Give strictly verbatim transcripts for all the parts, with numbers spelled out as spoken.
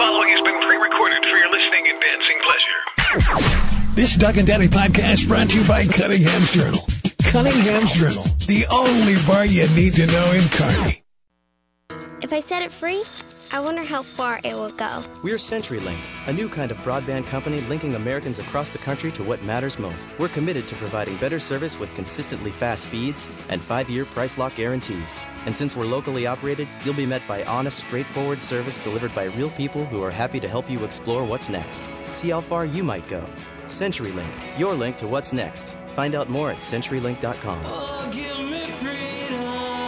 following has been pre-recorded for your listening and dancing pleasure. This Doug and Daddy podcast brought to you by Cunningham's Journal. Cunningham's Journal, the only bar you need to know in Kearney. If I set it free, I wonder how far it will go. We're CenturyLink, a new kind of broadband company linking Americans across the country to what matters most. We're committed to providing better service with consistently fast speeds and five-year price lock guarantees. And since we're locally operated, you'll be met by honest, straightforward service delivered by real people who are happy to help you explore what's next. See how far you might go. CenturyLink, your link to what's next. Find out more at century link dot com. Oh, give me freedom.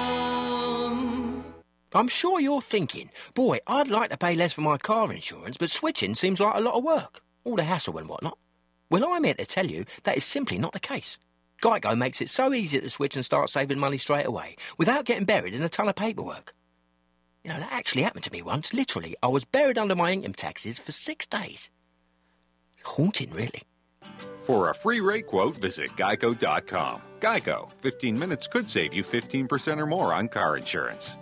I'm sure you're thinking, boy, I'd like to pay less for my car insurance, but switching seems like a lot of work. All the hassle and whatnot. Well, I'm here to tell you that is simply not the case. Geico makes it so easy to switch and start saving money straight away, without getting buried in a ton of paperwork. You know, that actually happened to me once. Literally, I was buried under my income taxes for six days. Haunting, really. For a free rate quote, visit geico dot com. Geico, fifteen minutes could save you fifteen percent or more on car insurance.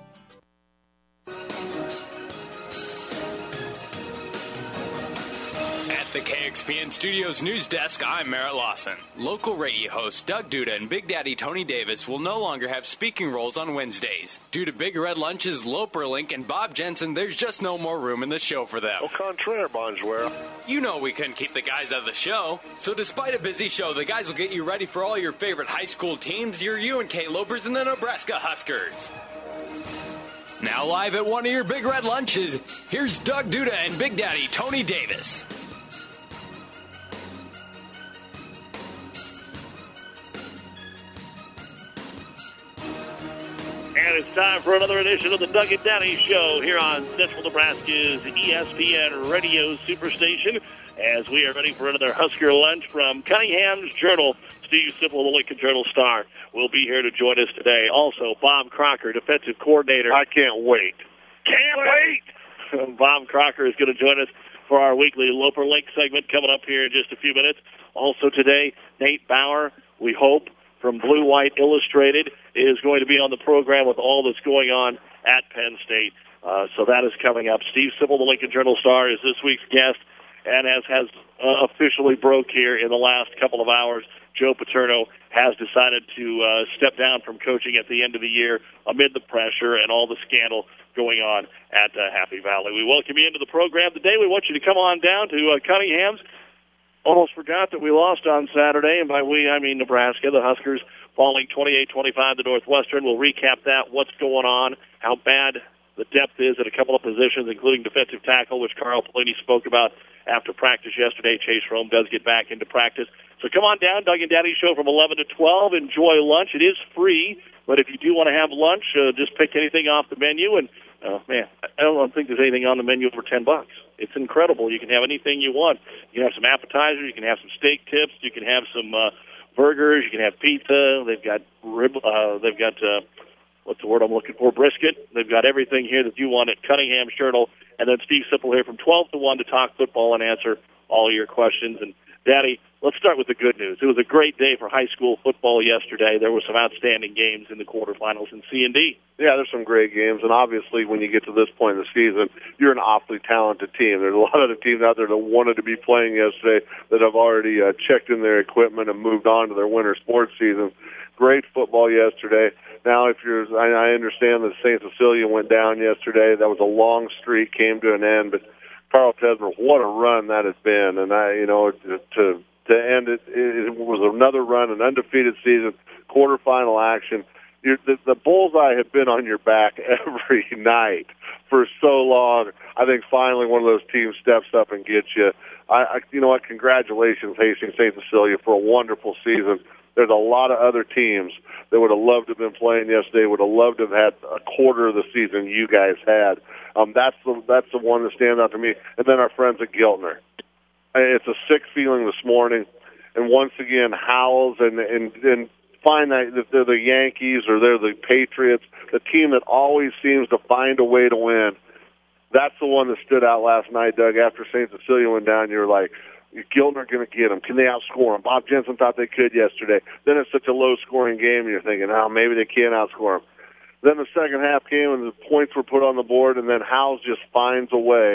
At the K X P N Studios News Desk, I'm Merritt Lawson. Local radio hosts Doug Duda and Big Daddy Tony Davis will no longer have speaking roles on Wednesdays. Due to Big Red Lunch's Loperlink and Bob Jensen, there's just no more room in the show for them. Au contraire, bonjour. You know we couldn't keep the guys out of the show. So despite a busy show, the guys will get you ready for all your favorite high school teams, your U N K Lopers and the Nebraska Huskers. Now live at one of your Big Red Lunches, here's Doug Duda and Big Daddy Tony Davis. And it's time for another edition of the Doug and Daddy Show here on Central Nebraska's E S P N Radio Superstation, as we are ready for another Husker lunch from Cunningham's Journal. Steve Sipple, the Lincoln Journal-Star, will be here to join us today. Also, Bob Crocker, defensive coordinator. I can't wait. Can't wait! Bob Crocker is going to join us for our weekly Loper Link segment coming up here in just a few minutes. Also today, Nate Bauer, we hope, from Blue White Illustrated, is going to be on the program with all that's going on at Penn State. Uh, so that is coming up. Steve Sipple, the Lincoln Journal-Star, is this week's guest, and as has uh, officially broke here in the last couple of hours, Joe Paterno has decided to uh, step down from coaching at the end of the year amid the pressure and all the scandal going on at uh, Happy Valley. We welcome you into the program today. We want you to come on down to uh, Cunningham's. Almost forgot that we lost on Saturday, and by we, I mean Nebraska. The Huskers falling twenty-eight twenty-five to Northwestern. We'll recap that, what's going on, how bad the depth is at a couple of positions, including defensive tackle, which Carl Pelini spoke about after practice yesterday. Chase Rome does get back into practice. So come on down, Doug and Daddy Show from eleven to twelve. Enjoy lunch. It is free, but if you do want to have lunch, uh, just pick anything off the menu. And, uh, man, I don't think there's anything on the menu for ten bucks. It's incredible. You can have anything you want. You can have some appetizers. You can have some steak tips. You can have some uh, burgers. You can have pizza. They've got rib. Uh, they've got uh, what's the word I'm looking for? Brisket. They've got everything here that you want at Cunningham's Journal. And then Steve Sipple here from twelve to one to talk football and answer all your questions. And Daddy, let's start with the good news. It was a great day for high school football yesterday. There were some outstanding games in the quarterfinals in C and D. Yeah, there's some great games, and obviously when you get to this point in the season, you're an awfully talented team. There's a lot of the teams out there that wanted to be playing yesterday that have already uh, checked in their equipment and moved on to their winter sports season. Great football yesterday. Now, if you're, I, I understand that Saint Cecilia went down yesterday. That was a long streak, came to an end, but Carl Tesmer, what a run that has been, and I, you know, to to end it, it was another run, an undefeated season, quarterfinal action. You're, the, the bullseye had been on your back every night for so long. I think finally one of those teams steps up and gets you. I, I you know what? Congratulations, Hastings Saint Cecilia, for a wonderful season. There's a lot of other teams that would have loved to have been playing yesterday, would have loved to have had a quarter of the season you guys had. Um, that's the that's the one that stands out to me. And then our friends at Giltner. It's a sick feeling this morning. And once again, Howells and and, and find that if they're the Yankees or they're the Patriots, the team that always seems to find a way to win. That's the one that stood out last night, Doug. After Saint Cecilia went down, you were like, Giltner going to get them. Can they outscore them? Bob Jensen thought they could yesterday. Then it's such a low-scoring game, and you're thinking, oh, maybe they can't outscore them. Then the second half came, and the points were put on the board, and then Howells just finds a way,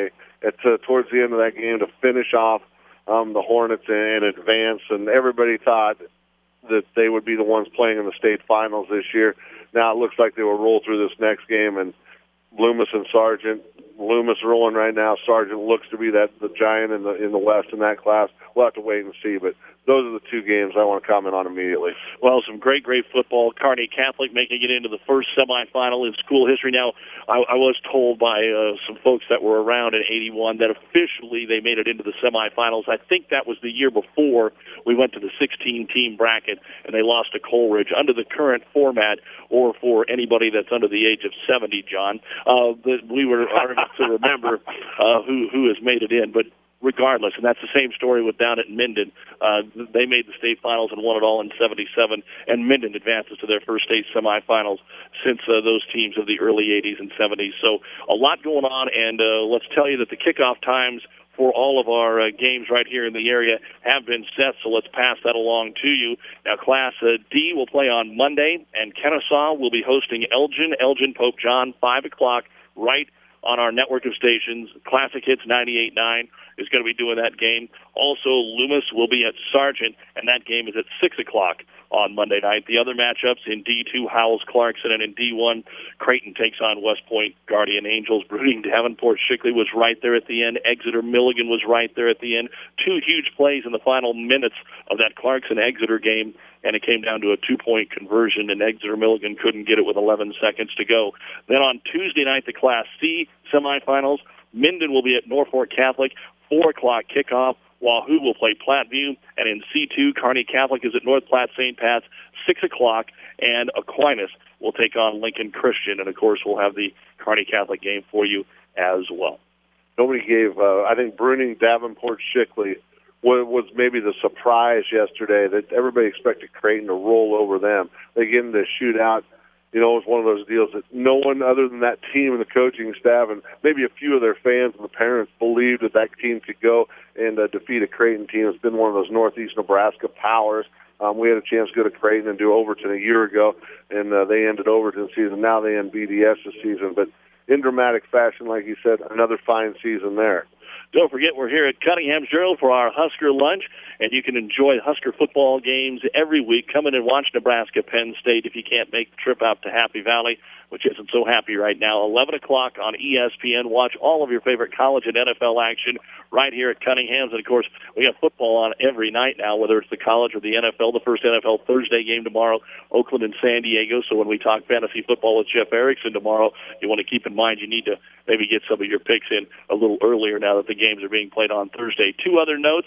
at uh, towards the end of that game to finish off um, the Hornets and advance. And everybody thought that they would be the ones playing in the state finals this year. Now it looks like they will roll through this next game, and Loomis and Sargent. Loomis rolling right now. Sargent looks to be that the giant in the in the West in that class. We'll have to wait and see, but those are the two games I want to comment on immediately. Well, some great, great football. Kearney Catholic making it into the first semifinal in school history. Now, I, I was told by uh, some folks that were around in eighty-one that officially they made it into the semifinals. I think that was the year before we went to the sixteen-team bracket, and they lost to Coleridge. Under the current format, or for anybody that's under the age of seventy, John, uh, the, we were honored to remember uh, who, who has made it in. But regardless, and that's the same story with down at Minden. Uh, they made the state finals and won it all in seventy-seven, and Minden advances to their first state semifinals since uh, those teams of the early eighties and seventies. So a lot going on, and uh, let's tell you that the kickoff times for all of our uh, games right here in the area have been set, so let's pass that along to you. Now, Class uh, D will play on Monday, and Kennesaw will be hosting Elgin, Elgin Pope John, five o'clock, right on our network of stations. Classic Hits ninety-eight point nine is going to be doing that game. Also, Loomis will be at Sargent, and that game is at six o'clock on Monday night. The other matchups in D two, Howells-Clarkson, and in D one, Creighton takes on West Point Guardian Angels. Brooding Davenport Shickley was right there at the end. Exeter Milligan was right there at the end. Two huge plays in the final minutes of that Clarkson-Exeter game, and it came down to a two-point conversion, and Exeter Milligan couldn't get it with eleven seconds to go. Then on Tuesday night, the Class C semifinals, Minden will be at Norfolk Catholic, four o'clock kickoff. Wahoo will play Platteview, and in C two, Kearney Catholic is at North Platte Saint Pat's, six o'clock, and Aquinas will take on Lincoln Christian, and of course we'll have the Kearney Catholic game for you as well. Nobody gave, uh, I think, Bruning Davenport Shickley was, was maybe the surprise yesterday that everybody expected Creighton to roll over them. They get into a shootout. You know, it was one of those deals that no one other than that team and the coaching staff and maybe a few of their fans and the parents believed that that team could go and uh, defeat a Creighton team. It's been one of those Northeast Nebraska powers. Um, we had a chance to go to Creighton and do Overton a year ago, and uh, they ended Overton season. Now they end B D S this season. But in dramatic fashion, like you said, another fine season there. Don't forget, we're here at Cunningham's Journal for our Husker lunch, and you can enjoy Husker football games every week. Come in and watch Nebraska Penn State if you can't make the trip out to Happy Valley, which isn't so happy right now. eleven o'clock on E S P N. Watch all of your favorite college and N F L action right here at Cunningham's. And, of course, we have football on every night now, whether it's the college or the N F L. The first N F L Thursday game tomorrow, Oakland and San Diego. So when we talk fantasy football with Jeff Erickson tomorrow, you want to keep in mind you need to maybe get some of your picks in a little earlier now that the games are being played on Thursday. Two other notes.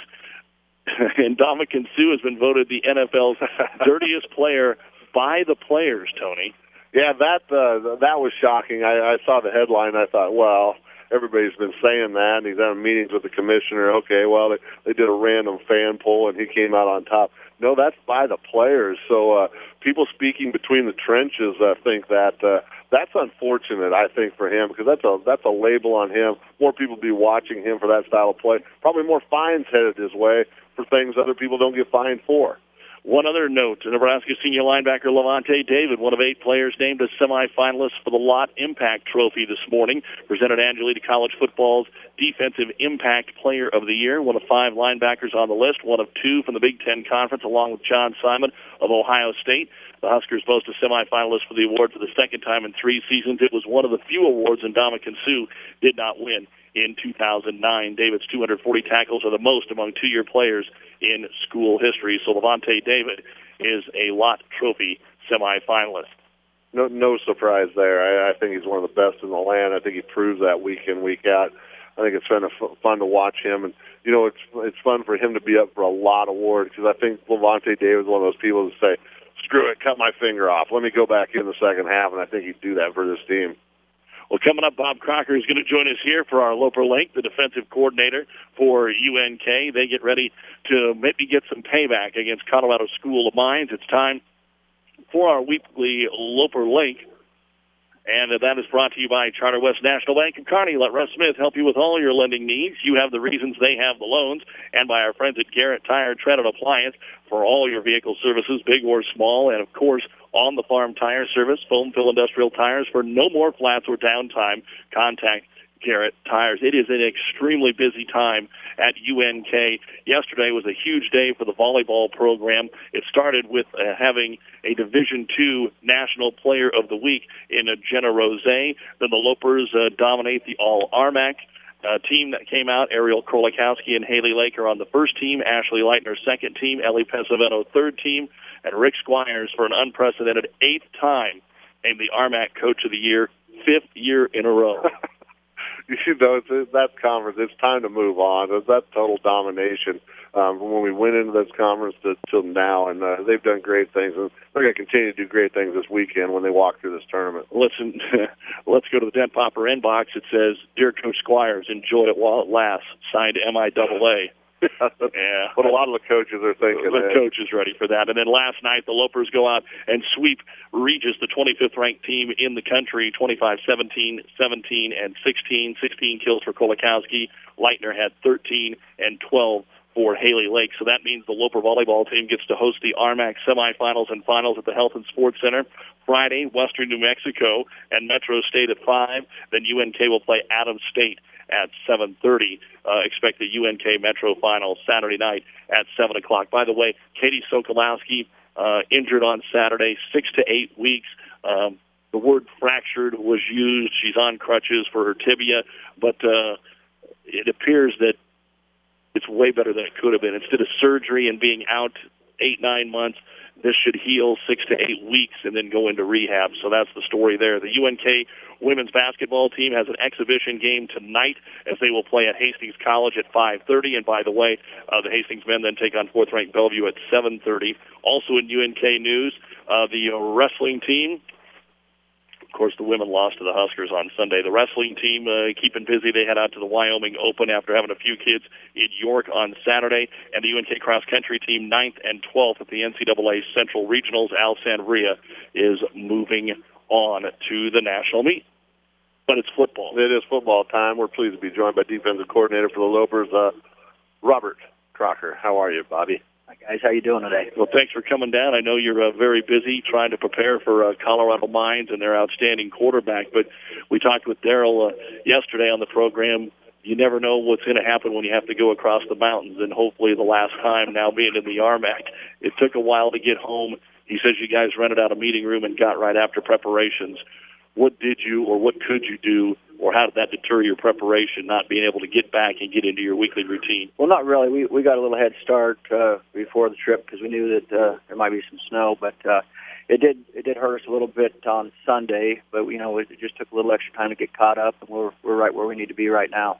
And Ndamukong Suh has been voted the N F L's dirtiest player by the players, Tony. Yeah, that uh, that was shocking. I, I saw the headline. I thought, well, everybody's been saying that, and he's having meetings with the commissioner. Okay, well, they, they did a random fan poll, and he came out on top. No, that's by the players. So uh, people speaking between the trenches uh, think that uh, that's unfortunate, I think, for him, because that's a, that's a label on him. More people will be watching him for that style of play. Probably more fines headed his way for things other people don't get fined for. One other note, Nebraska senior linebacker Levante David, one of eight players named as semifinalists for the Lott Impact Trophy this morning, presented annually to college football's Defensive Impact Player of the Year, one of five linebackers on the list, one of two from the Big Ten Conference, along with John Simon of Ohio State. The Huskers boast a semifinalist for the award for the second time in three seasons. It was one of the few awards Ndamukong Suh did not win in two thousand nine. David's two hundred forty tackles are the most among two-year players in school history. So Levante David is a Lott Trophy semifinalist. No, no surprise there. I, I think he's one of the best in the land. I think he proves that week in, week out. I think it's kind of fun to watch him, and you know, it's it's fun for him to be up for a Lott award because I think Levante David is one of those people that say, "Screw it, cut my finger off. Let me go back in the second half," and I think he'd do that for this team. Well, coming up, Bob Crocker is going to join us here for our Loper Link, the defensive coordinator for U N K. They get ready to maybe get some payback against Colorado School of Mines. It's time for our weekly Loper Link, and that is brought to you by Charter West National Bank of Kearney. Let Russ Smith help you with all your lending needs. You have the reasons, they have the loans, and by our friends at Garrett Tire Tread and Appliance for all your vehicle services, big or small, and, of course, on the farm tire service, foam fill industrial tires for no more flats or downtime. Contact Garrett Tires. It is an extremely busy time at U N K. Yesterday was a huge day for the volleyball program. It started with uh, having a Division two National Player of the Week in uh, Jenna Rose. Then the Lopers uh, dominate the All-Armac uh, team that came out. Ariel Krolikowski and Haley Lake are on the first team. Ashley Leitner, second team. Ellie Pesavento, third team. And Rick Squires, for an unprecedented eighth time, named the Armac Coach of the Year, fifth year in a row. You know, it's, that conference, it's time to move on. It's that total domination um, from when we went into this conference to till now, and uh, they've done great things, and they're going to continue to do great things this weekend when they walk through this tournament. Listen, let's go to the Dent Popper inbox. It says, "Dear Coach Squires, enjoy it while it lasts." Signed M I A A. Yeah, what a lot of the coaches are thinking. The eh? coach is ready for that. And then last night, the Lopers go out and sweep Regis, the twenty-fifth ranked team in the country, twenty-five seventeen, seventeen, and sixteen. sixteen kills for Kolakowski. Leitner had thirteen and twelve for Haley Lake. So that means the Loper volleyball team gets to host the Armac semifinals and finals at the Health and Sports Center Friday. Western New Mexico and Metro State at five. Then U N K will play Adams State at seven thirty. Uh, expect the U N K Metro Final Saturday night at seven o'clock. By the way, Katie Sokolowski uh, injured on Saturday, six to eight weeks. Um, the word fractured was used. She's on crutches for her tibia, but uh, it appears that it's way better than it could have been. Instead of surgery and being out eight, nine months, this should heal six to eight weeks and then go into rehab. So that's the story there. The U N K women's basketball team has an exhibition game tonight as they will play at Hastings College at five thirty. And by the way, uh, the Hastings men then take on fourth-ranked Bellevue at seven thirty. Also in U N K news, uh, the uh, wrestling team, of course, the women lost to the Huskers on Sunday. The wrestling team uh, keeping busy. They head out to the Wyoming Open after having a few kids in York on Saturday. And the U N K cross-country team, ninth and twelfth at the N C double A Central Regionals. Al Sanria is moving on to the national meet. But it's football. It is football time. We're pleased to be joined by defensive coordinator for the Lopers, uh, Robert Crocker. How are you, Bobby? Hi, guys. How you doing today? Well, thanks for coming down. I know you're uh, very busy trying to prepare for uh, Colorado Mines and their outstanding quarterback, but we talked with Daryl uh, yesterday on the program. You never know what's going to happen when you have to go across the mountains, and hopefully the last time now being in the Armac. It took a while to get home. He says you guys rented out a meeting room and got right after preparations. What did you or what could you do, or how did that deter your preparation, not being able to get back and get into your weekly routine? Well, not really. We we got a little head start uh, before the trip because we knew that uh, there might be some snow, but uh, it did it did hurt us a little bit on Sunday. But you know, it just took a little extra time to get caught up, and we're we're right where we need to be right now.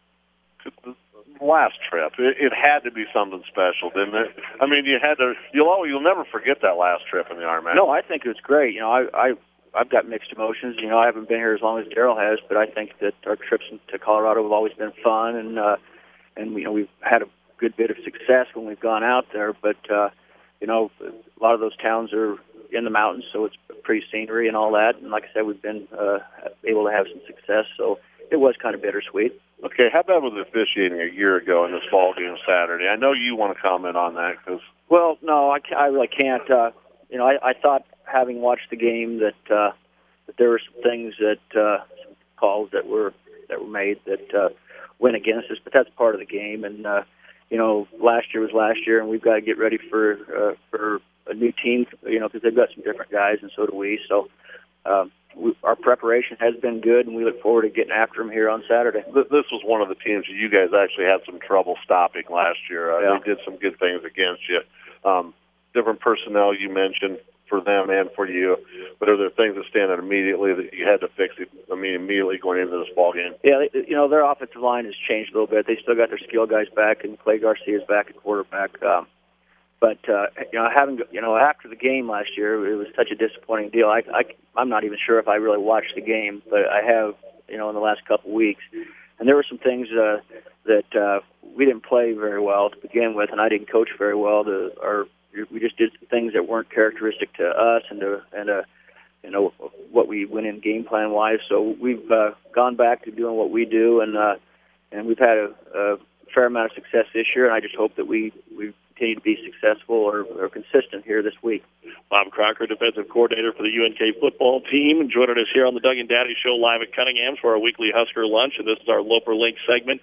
Last trip, it, it had to be something special, didn't it? I mean, you had to. You'll always, you'll never forget that last trip in the Armac. No, I think it was great. You know, I. I I've got mixed emotions. You know, I haven't been here as long as Daryl has, but I think that our trips to Colorado have always been fun, and uh, and you know we've had a good bit of success when we've gone out there. But uh, you know, a lot of those towns are in the mountains, so it's pretty scenery and all that. And like I said, we've been uh, able to have some success, so it was kind of bittersweet. Okay, how bad was the officiating a year ago in this ball game Saturday? I know you want to comment on that because. Well, no, I, I really can't. Uh, you know, I, I thought, having watched the game, that uh, that there were some things that uh, some calls that were that were made that uh, went against us, but that's part of the game. And uh, you know, last year was last year, and we've got to get ready for uh, for a new team. You know, because they've got some different guys, and so do we. So um, we, our preparation has been good, and we look forward to getting after them here on Saturday. This was one of the teams that you guys actually had some trouble stopping last year. Uh, yeah. They did some good things against you. Um, different personnel you mentioned for them and for you, but are there things that stand out immediately that you had to fix? I mean, immediately going into this ball game. Yeah, you know, their offensive line has changed a little bit. They still got their skill guys back, and Clay Garcia's back at quarterback. Um, but uh, you know, having you know, after the game last year, it was such a disappointing deal. I, I I'm not even sure if I really watched the game, but I have, you know, in the last couple of weeks, and there were some things uh, that uh, we didn't play very well to begin with, and I didn't coach very well. To our We just did some things that weren't characteristic to us and to, and uh, you know, what we went in game plan wise. So we've uh, gone back to doing what we do, and uh, and we've had a, a fair amount of success this year. And I just hope that we we continue to be successful or, or consistent here this week. Bob Crocker, defensive coordinator for the U N K football team, joining us here on the Doug and Daddy Show live at Cunningham's for our weekly Husker lunch, and this is our Loper Link segment.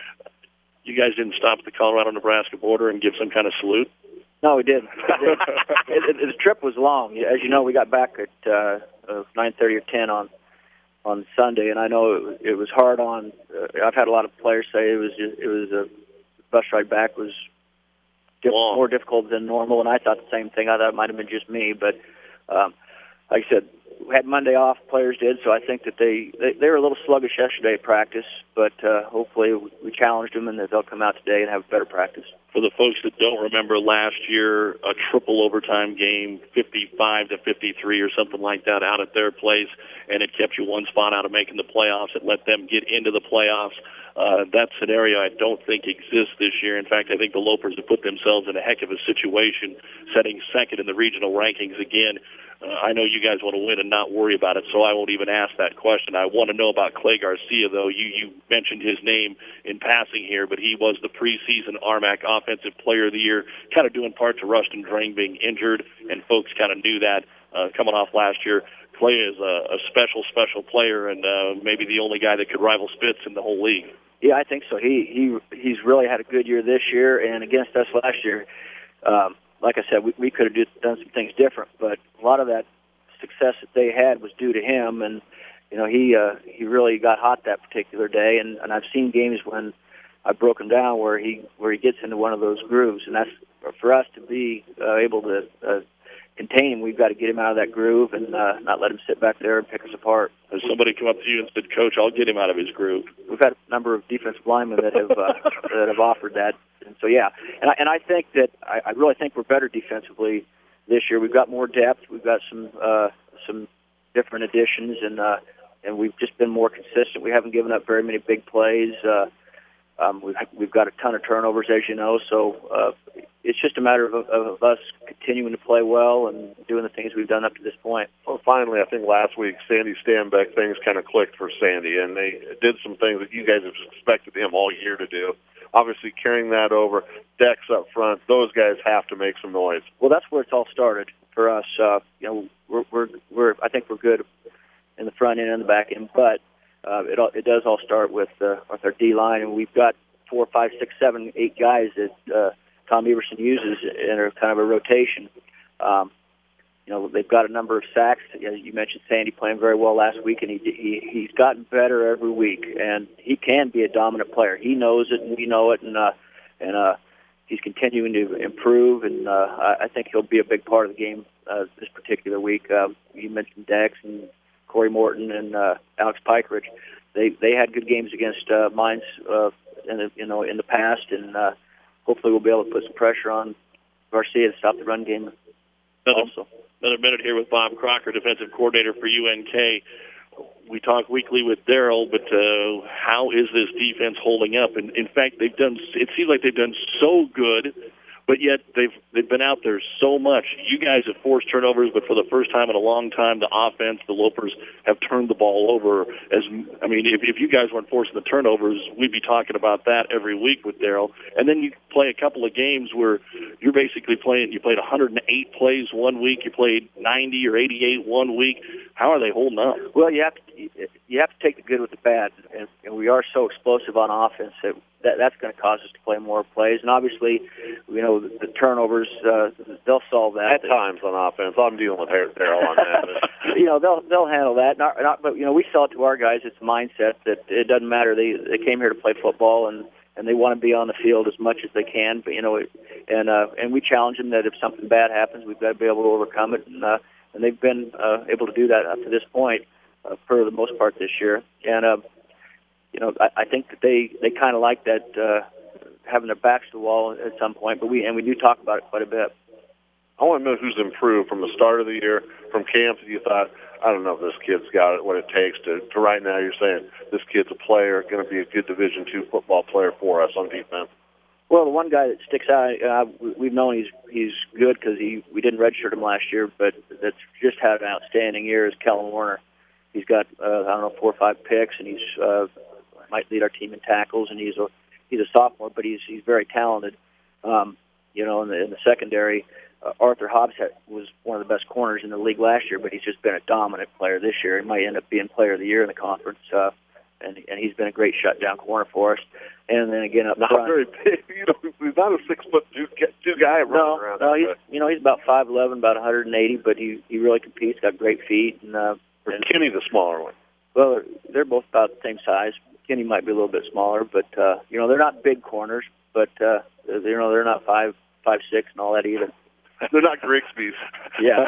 You guys didn't stop at the Colorado-Nebraska border and give some kind of salute? No, we didn't. it, it, it, the trip was long. As you know, we got back at uh, uh, nine thirty or ten on on Sunday, and I know it, it was hard on. Uh, I've had a lot of players say it was just, it was a bus ride back was diff- more difficult than normal, and I thought the same thing. I thought it might have been just me, but um, like I said, we had Monday off. Players did, so I think that they they, they were a little sluggish yesterday at practice, but uh, hopefully we challenged them and that they'll come out today and have a better practice. For the folks that don't remember last year, a triple overtime game, fifty-five to fifty-three or something like that out at their place, and it kept you one spot out of making the playoffs. It let them get into the playoffs. Uh, that scenario I don't think exists this year. In fact, I think the Lopers have put themselves in a heck of a situation, setting second in the regional rankings again. Uh, I know you guys want to win and not worry about it, so I won't even ask that question. I want to know about Clay Garcia, though. You you mentioned his name in passing here, but he was the preseason R M A C Offensive Player of the Year, kind of doing part to Rustin Drang being injured, and folks kind of knew that uh, coming off last year. Clay is a, a special, special player, and uh, maybe the only guy that could rival Spitz in the whole league. Yeah, I think so. He he he's really had a good year this year, and against us last year. Um, Like I said, we, we could have do, done some things different, but a lot of that success that they had was due to him. And you know, he uh, he really got hot that particular day. And, and I've seen games when I broke him down where he where he gets into one of those grooves. And that's for us to be uh, able to uh, contain him. We've got to get him out of that groove and uh, not let him sit back there and pick us apart. Has somebody come up to you and said, "Coach, I'll get him out of his groove"? We've had a number of defensive linemen that have uh, that have offered that. And so, yeah, and I, and I think that I, I really think we're better defensively this year. We've got more depth. We've got some uh, some different additions, and uh, and we've just been more consistent. We haven't given up very many big plays. Uh, um, we've we've got a ton of turnovers, as you know. So uh, it's just a matter of, of, of us continuing to play well and doing the things we've done up to this point. Well, finally, I think last week Sandy Stanbeck things kind of clicked for Sandy, and they did some things that you guys have expected him all year to do. Obviously, carrying that over, Dex up front, those guys have to make some noise. Well, that's where it's all started for us. Uh, you know, we're, we're, we're, I think we're good in the front end and the back end, but uh, it all, it does all start with uh, with our D line, and we've got four, five, six, seven, eight guys that uh, Tom Everson uses in a kind of a rotation. Um, You know, they've got a number of sacks. You mentioned Sandy playing very well last week, and he, he he's gotten better every week. And he can be a dominant player. He knows it, and we know it, and uh, and uh, he's continuing to improve. And uh, I, I think he'll be a big part of the game uh, this particular week. Uh, you mentioned Dex and Corey Morton and uh, Alex Pikeridge. They they had good games against uh, Mines, uh, in the, you know, in the past, and uh, hopefully we'll be able to put some pressure on Garcia to stop the run game. Also. Another minute here with Bob Crocker, defensive coordinator for U N K. We talk weekly with Darryl, but uh, how is this defense holding up? And in fact, they've done. It seems like they've done so good, but yet they've they've been out there so much. You guys have forced turnovers, but for the first time in a long time, the offense, the Lopers, have turned the ball over. As I mean, if if you guys weren't forcing the turnovers, we'd be talking about that every week with Darryl. And then you play a couple of games where you're basically playing. You played one hundred eight plays one week. You played ninety or eighty-eight one week. How are they holding up? Well, you have to you have to take the good with the bad, and, and we are so explosive on offense that. That, that's going to cause us to play more plays, and obviously, you know, the, the turnovers, uh, they'll solve that. At times on offense, I'm dealing with Darryl on that. you know, they'll they'll handle that. Not, not, but you know, we sell it to our guys. It's a mindset that it doesn't matter. They they came here to play football, and, and they want to be on the field as much as they can. But you know, it, and uh, and we challenge them that if something bad happens, we've got to be able to overcome it, and uh, and they've been uh, able to do that up to this point, uh, for the most part this year, and. Uh, You know, I, I think that they, they kind of like that, uh, having their backs to the wall at some point, but we and we do talk about it quite a bit. I want to know who's improved from the start of the year, from camp that you thought, I don't know if this kid's got it, what it takes to, to right now you're saying this kid's a player, going to be a good Division two football player for us on defense. Well, the one guy that sticks out, uh, we've known he's he's good because he we didn't redshirt him last year, but that's just had an outstanding year is Kellen Warner. He's got, uh, I don't know, four or five picks, and he's uh, might lead our team in tackles, and he's a he's a sophomore, but he's he's very talented. Um, you know, in the, in the secondary, uh, Arthur Hobbs had, was one of the best corners in the league last year, but he's just been a dominant player this year. He might end up being player of the year in the conference, uh, and and he's been a great shutdown corner for us. And then again up not front, very big. You know, he's not a six foot two, two guy running no, around. No, he's you know he's about five eleven, about one hundred eighty, but he he really competes. Got great feet, and uh, Or and, Kenny, the smaller one. well, they're both about the same size. Kenny might be a little bit smaller, but uh, you know they're not big corners, but uh, you know they're not five five six and all that either. They're not Grigsby's. Yeah.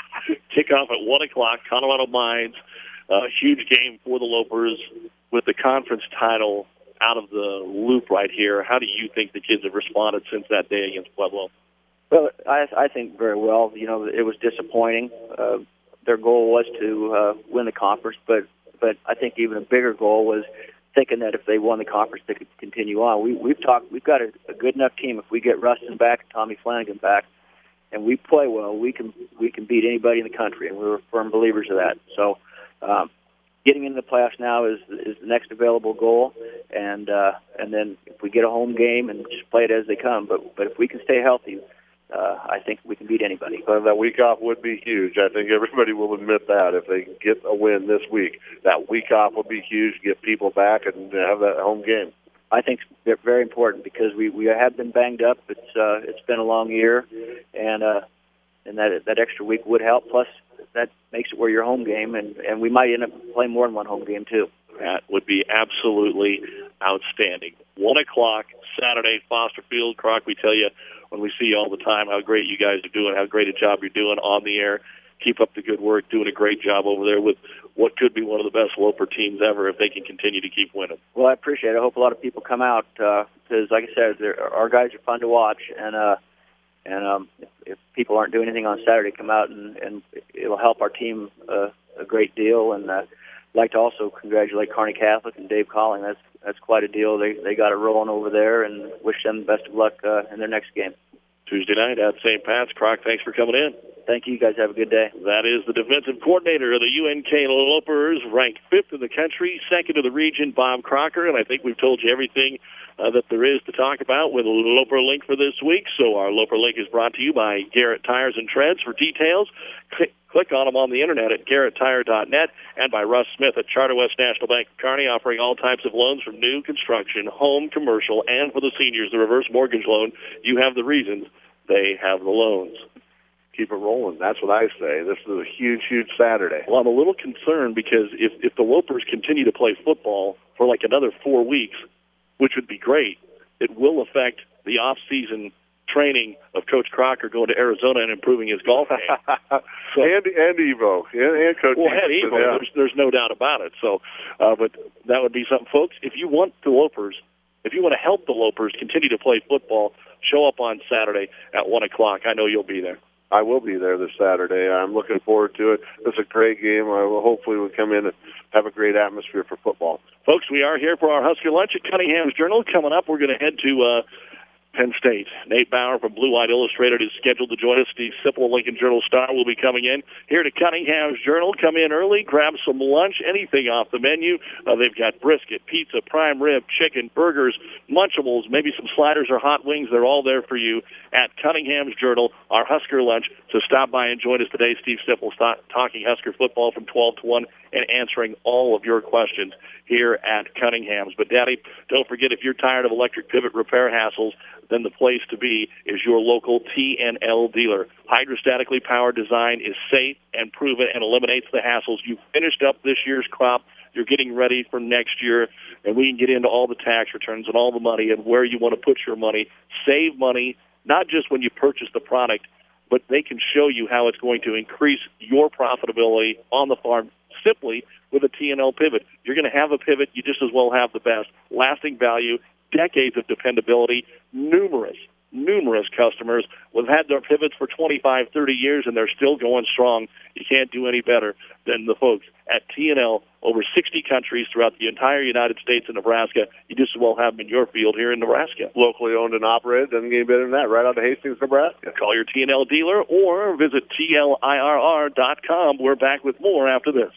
Kickoff at one o'clock. Colorado Mines. Uh, huge game for the Lopers with the conference title out of the loop right here. How do you think the kids have responded since that day against Pueblo? Well, I, I think very well. You know, it was disappointing. Uh, their goal was to uh, win the conference, but but I think even a bigger goal was thinking that if they won the conference, they could continue on. We, we've talked. We've got a, a good enough team. If we get Rustin back and Tommy Flanagan back, and we play well, we can we can beat anybody in the country, and we're firm believers of that. So. Um, Getting into the playoffs now is is the next available goal, and uh, and then if we get a home game and just play it as they come. But but if we can stay healthy, uh, I think we can beat anybody. And that week off would be huge. I think everybody will admit that. If they can get a win this week, that week off would be huge. Get people back and have that home game. I think it's very important because we, we have been banged up. It's uh, it's been a long year, and uh, and that that extra week would help. Plus, that makes it where your home game, and, and we might end up playing more than one home game, too. That would be absolutely outstanding. One o'clock, Saturday, Foster Field. Croc, we tell you when we see you all the time how great you guys are doing, how great a job you're doing on the air. Keep up the good work, doing a great job over there with what could be one of the best Loper teams ever if they can continue to keep winning. Well, I appreciate it. I hope a lot of people come out because, uh, like I said, our guys are fun to watch, and uh, And um, if, if people aren't doing anything on Saturday, come out and, and it'll help our team uh, a great deal. And uh, I'd like to also congratulate Kearney Catholic and Dave Colling. That's that's quite a deal. They they got it rolling over there, and wish them the best of luck uh, in their next game. Tuesday night at Saint Pat's. Croc, thanks for coming in. Thank you. You guys have a good day. That is the defensive coordinator of the U N K Lopers, ranked fifth in the country, second in the region, Bob Crocker. And I think we've told you everything uh, that there is to talk about with Loper Link for this week. So our Loper Link is brought to you by Garrett Tires and Treads. For details, click, click on them on the internet at garrett tire dot net, and by Russ Smith at Charter West National Bank of Kearney, offering all types of loans from new construction, home, commercial, and for the seniors, the reverse mortgage loan. You have the reasons, they have the loans. Keep it rolling. That's what I say. This is a huge, huge Saturday. Well, I'm a little concerned because if, if the Lopers continue to play football for like another four weeks, which would be great, it will affect the off-season training of Coach Crocker going to Arizona and improving his golf game. So, and and Evo and, and Coach. Well, and Evo, yeah. there's, there's no doubt about it. So, uh, but that would be something, folks. If you want the Lopers, if you want to help the Lopers continue to play football, show up on Saturday at one o'clock. I know you'll be there. I will be there this Saturday. I'm looking forward to it. It's a great game. I will hopefully we'll come in and have a great atmosphere for football. Folks, we are here for our Husker Lunch at Cunningham's Journal. Coming up, we're going to head to uh, Penn State. Nate Bauer from Blue White Illustrated is scheduled to join us. Steve Sipple, Lincoln Journal Star, will be coming in here to Cunningham's Journal. Come in early, grab some lunch, anything off the menu. Uh, they've got brisket, pizza, prime rib, chicken, burgers, Munchables, maybe some sliders or hot wings. They're all there for you at Cunningham's Journal, our Husker Lunch. So stop by and join us today. Steve Sipple talking Husker football from twelve to one and answering all of your questions here at Cunningham's. But, Daddy, don't forget, if you're tired of electric pivot repair hassles, then the place to be is your local T N L dealer. Hydrostatically powered design is safe and proven and eliminates the hassles. You've finished up this year's crop. You're getting ready for next year, and we can get into all the tax returns and all the money and where you want to put your money. Save money, not just when you purchase the product, but they can show you how it's going to increase your profitability on the farm simply with a T N L pivot. You're going to have a pivot. You just as well have the best. Lasting value, decades of dependability, numerous, numerous customers who have had their pivots for twenty-five, thirty years, and they're still going strong. You can't do any better than the folks at T N L, over sixty countries throughout the entire United States and Nebraska. You just as well have them in your field here in Nebraska. Locally owned and operated, doesn't get any better than that, right out of Hastings, Nebraska. Call your T N L dealer or visit T L I R R dot com. We're back with more after this.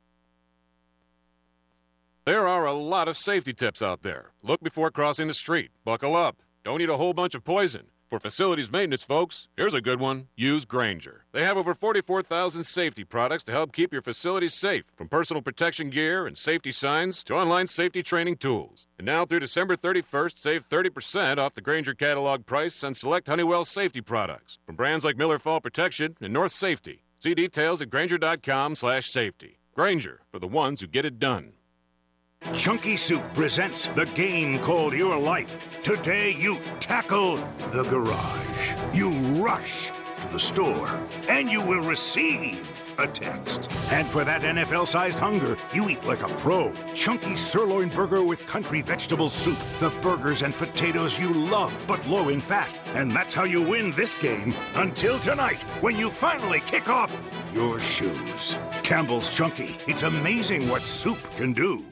There are a lot of safety tips out there. Look before crossing the street. Buckle up. Don't eat a whole bunch of poison. For facilities maintenance, folks, here's a good one. Use Grainger. They have over forty-four thousand safety products to help keep your facilities safe, from personal protection gear and safety signs to online safety training tools. And now through December thirty-first, save thirty percent off the Grainger catalog price on select Honeywell safety products from brands like Miller Fall Protection and North Safety. See details at Grainger.com slash safety. Grainger, for the ones who get it done. Chunky Soup presents the game called Your Life. Today you tackle the garage. You rush to the store. And you will receive a text. And for that N F L-sized hunger, you eat like a pro. Chunky sirloin burger with country vegetable soup. The burgers and potatoes you love, but low in fat. And that's how you win this game until tonight, when you finally kick off your shoes. Campbell's Chunky. It's amazing what soup can do.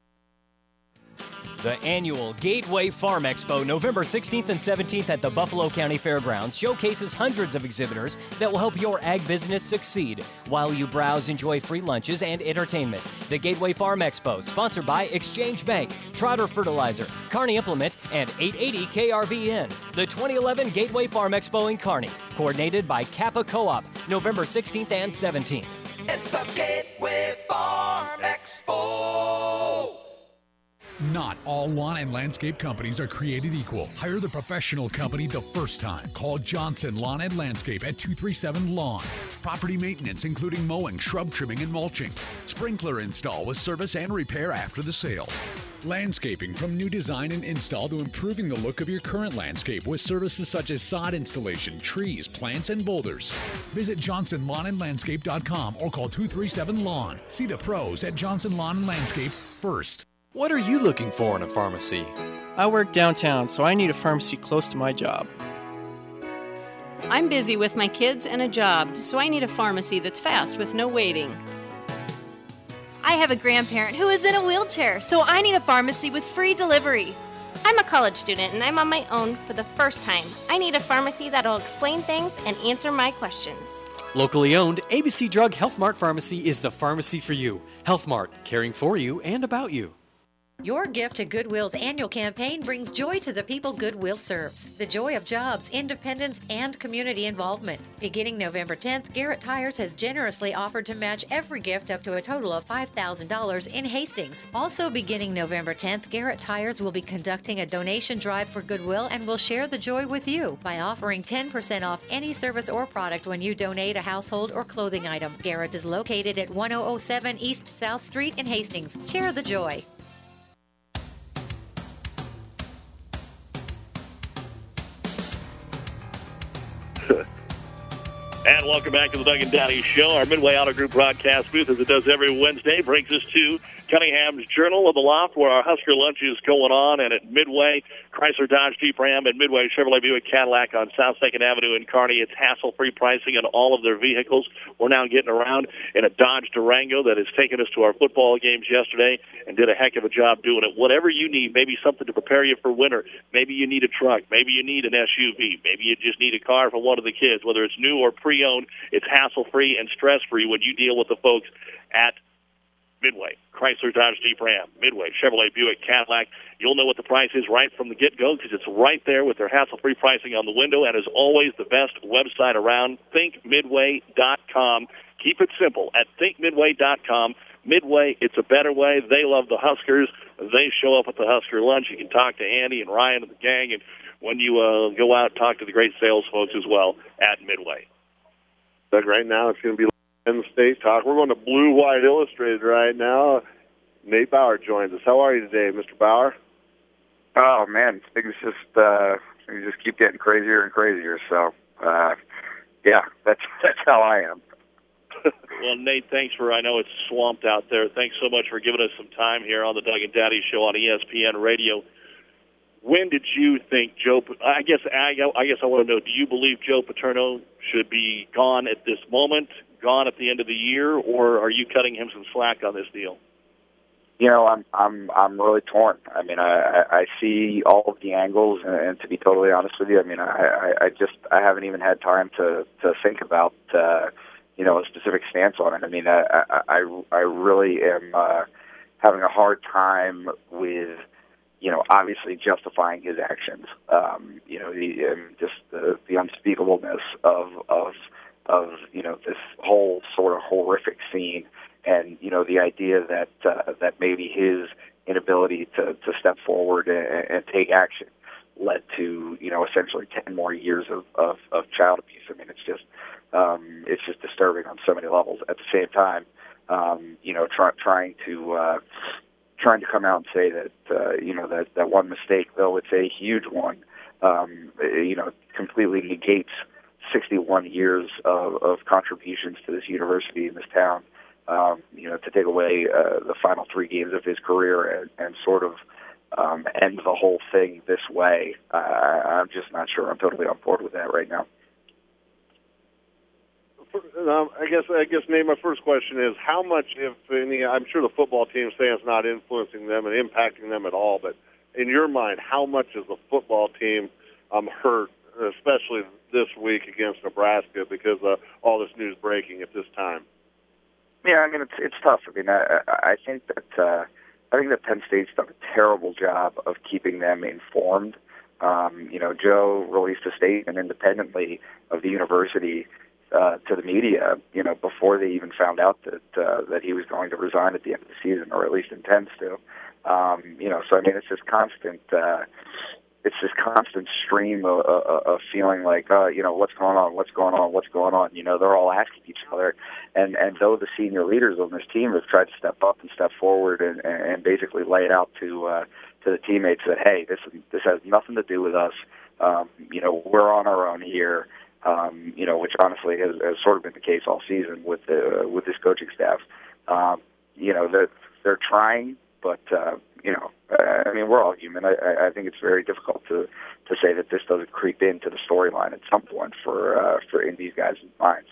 The annual Gateway Farm Expo, November sixteenth and seventeenth at the Buffalo County Fairgrounds, showcases hundreds of exhibitors that will help your ag business succeed. While you browse, enjoy free lunches and entertainment. The Gateway Farm Expo, sponsored by Exchange Bank, Trotter Fertilizer, Kearney Implement, and eight eighty K R V N. The twenty eleven Gateway Farm Expo in Kearney, coordinated by Kappa Co-op, November sixteenth and seventeenth. It's the Gateway Farm Expo. Not all lawn and landscape companies are created equal. Hire the professional company the first time. Call Johnson Lawn and Landscape at two three seven lawn. Property maintenance including mowing, shrub trimming, and mulching. Sprinkler install with service and repair after the sale. Landscaping from new design and install to improving the look of your current landscape with services such as sod installation, trees, plants, and boulders. Visit johnson lawn and landscape dot com or call two three seven lawn. See the pros at Johnson Lawn and Landscape first. What are you looking for in a pharmacy? I work downtown, so I need a pharmacy close to my job. I'm busy with my kids and a job, so I need a pharmacy that's fast with no waiting. I have a grandparent who is in a wheelchair, so I need a pharmacy with free delivery. I'm a college student and I'm on my own for the first time. I need a pharmacy that'll explain things and answer my questions. Locally owned, A B C Drug Health Mart Pharmacy is the pharmacy for you. Health Mart, caring for you and about you. Your gift to Goodwill's annual campaign brings joy to the people Goodwill serves. The joy of jobs, independence, and community involvement. Beginning November tenth, Garrett Tires has generously offered to match every gift up to a total of five thousand dollars in Hastings. Also beginning November tenth, Garrett Tires will be conducting a donation drive for Goodwill and will share the joy with you by offering ten percent off any service or product when you donate a household or clothing item. Garrett is located at one oh oh seven East South Street in Hastings. Share the joy. And welcome back to the Doug and Downey Show. Our Midway Auto Group broadcast booth, as it does every Wednesday, brings us to Cunningham's Journal of the Loft, where our Husker lunch is going on. And at Midway, Chrysler, Dodge, Jeep, Ram, and Midway Chevrolet Buick Cadillac on South second Avenue in Kearney, it's hassle-free pricing on all of their vehicles. We're now getting around in a Dodge Durango that has taken us to our football games yesterday and did a heck of a job doing it. Whatever you need, maybe something to prepare you for winter. Maybe you need a truck. Maybe you need an S U V. Maybe you just need a car for one of the kids. Whether it's new or pre-owned, it's hassle-free and stress-free when you deal with the folks at Midway, Chrysler, Dodge, Jeep, Ram, Midway, Chevrolet, Buick, Cadillac. You'll know what the price is right from the get-go because it's right there with their hassle-free pricing on the window. And as always, the best website around, think midway dot com. Keep it simple at think midway dot com. Midway, it's a better way. They love the Huskers. They show up at the Husker lunch. You can talk to Andy and Ryan and the gang. And when you uh, go out, talk to the great sales folks as well at Midway. But right now it's going to be Penn State talk. We're going to Blue White Illustrated right now. Nate Bauer joins us. How are you today, Mister Bauer? Oh man, things just uh, things just keep getting crazier and crazier. So uh, yeah, that's that's how I am. Well, Nate, thanks for. I know it's swamped out there. Thanks so much for giving us some time here on the Doug and Daddy Show on E S P N Radio. When did you think Joe? I guess I, I guess I want to know. Do you believe Joe Paterno should be gone at this moment? Gone at the end of the year, or are you cutting him some slack on this deal? You know, I'm I'm I'm really torn. I mean, I I see all of the angles, and, and to be totally honest with you, I mean, I I just I haven't even had time to to think about uh, you know a specific stance on it. I mean, I I I, I really am uh, having a hard time with you know, obviously justifying his actions. Um, you know, the um, just the, the unspeakableness of of of you know this whole sort of horrific scene, and you know the idea that uh, that maybe his inability to, to step forward and, and take action led to you know essentially ten more years of, of, of child abuse. I mean, it's just um, it's just disturbing on so many levels. At the same time, um, you know, try, trying to uh, trying to come out and say that uh, you know that, that one mistake, though it's a huge one, um, you know, completely negates sixty-one years of, of contributions to this university and this town. Um, you know, to take away uh, the final three games of his career and, and sort of um, end the whole thing this way, uh, I'm just not sure I'm totally on board with that right now. Um, I guess, I guess, Nate, my first question is, how much, if any, I'm sure the football team saying it's not influencing them and impacting them at all, but in your mind, how much is the football team um, hurt, especially this week against Nebraska, because of all this news breaking at this time? Yeah, I mean, it's it's tough. I mean, I, I think that uh, I think that Penn State's done a terrible job of keeping them informed. Um, you know, Joe released a statement independently of the university uh, to the media, you know, before they even found out that uh, that he was going to resign at the end of the season, or at least intends to. Um, you know, so I mean, it's this constant. Uh, It's this constant stream of, of, of feeling like, uh, you know, what's going on, what's going on, what's going on. You know, they're all asking each other. And, and though the senior leaders on this team have tried to step up and step forward and, and basically lay it out to uh, to the teammates that, hey, this this has nothing to do with us. Um, you know, we're on our own here. Um, you know, which honestly has, has sort of been the case all season with the with this coaching staff. Um, you know, they're, they're trying, but uh, you know. Uh, I mean, we're all human. I, I think it's very difficult to, to say that this doesn't creep into the storyline at some point for uh, for in these guys' minds.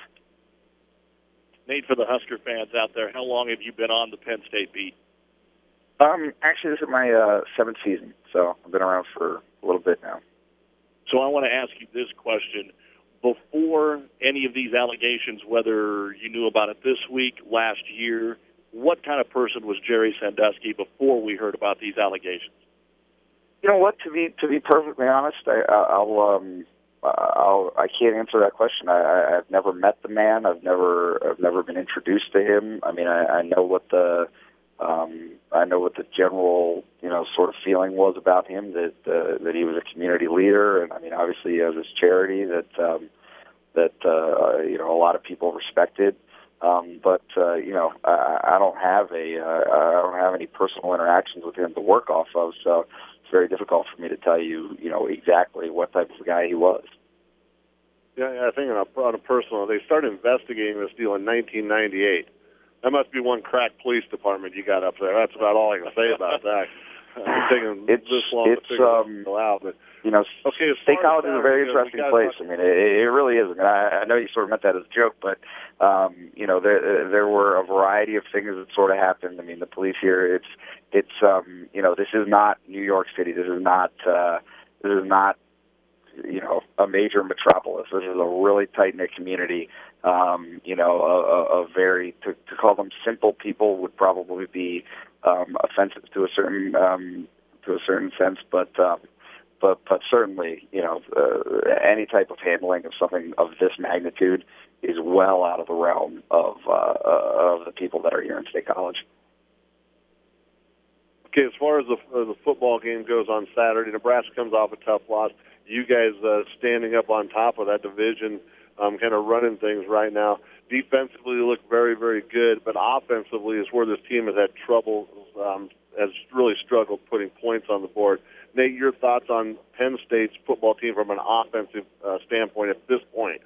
Nate, for the Husker fans out there, how long have you been on the Penn State beat? Um, actually, this is my uh, seventh season, so I've been around for a little bit now. So I want to ask you this question. Before any of these allegations, whether you knew about it this week, last year, what kind of person was Jerry Sandusky before we heard about these allegations? You know what? To be to be perfectly honest, I, I'll um, I'll I can't answer that question. I, I've never met the man. I've never I've never been introduced to him. I mean, I, I know what the um, I know what the general you know sort of feeling was about him, that uh, that he was a community leader, and I mean, obviously he has his charity that um, that uh, you know a lot of people respected. Um, but uh, you know, I, I don't have a, uh, I don't have any personal interactions with him to work off of, so it's very difficult for me to tell you, you know, exactly what type of guy he was. Yeah, I think on a, on a personal, they started investigating this deal in nineteen ninety-eight. That must be one crack police department you got up there. That's about all I can say about that. It's taking it's, this long it's, to figure um, it out, but. You know, okay, State College is a very interesting place. I mean, it, it really is. I mean, I, I know you sort of meant that as a joke, but um, you know, there there were a variety of things that sort of happened. I mean, the police here, it's it's um, you know, this is not New York City. This is not uh, this is not you know a major metropolis. This is a really tight knit community. Um, you know, a, a, a very to, to call them simple people would probably be um, offensive to a certain um, to a certain sense, but. Um, But, but certainly, you know, uh, any type of handling of something of this magnitude is well out of the realm of uh, of the people that are here in State College. Okay, as far as the uh, the football game goes on Saturday, Nebraska comes off a tough loss. You guys uh, standing up on top of that division, um, kind of running things right now. Defensively, you look very, very good, but offensively is where this team has had trouble, um, has really struggled putting points on the board. Nate, your thoughts on Penn State's football team from an offensive uh, standpoint at this point?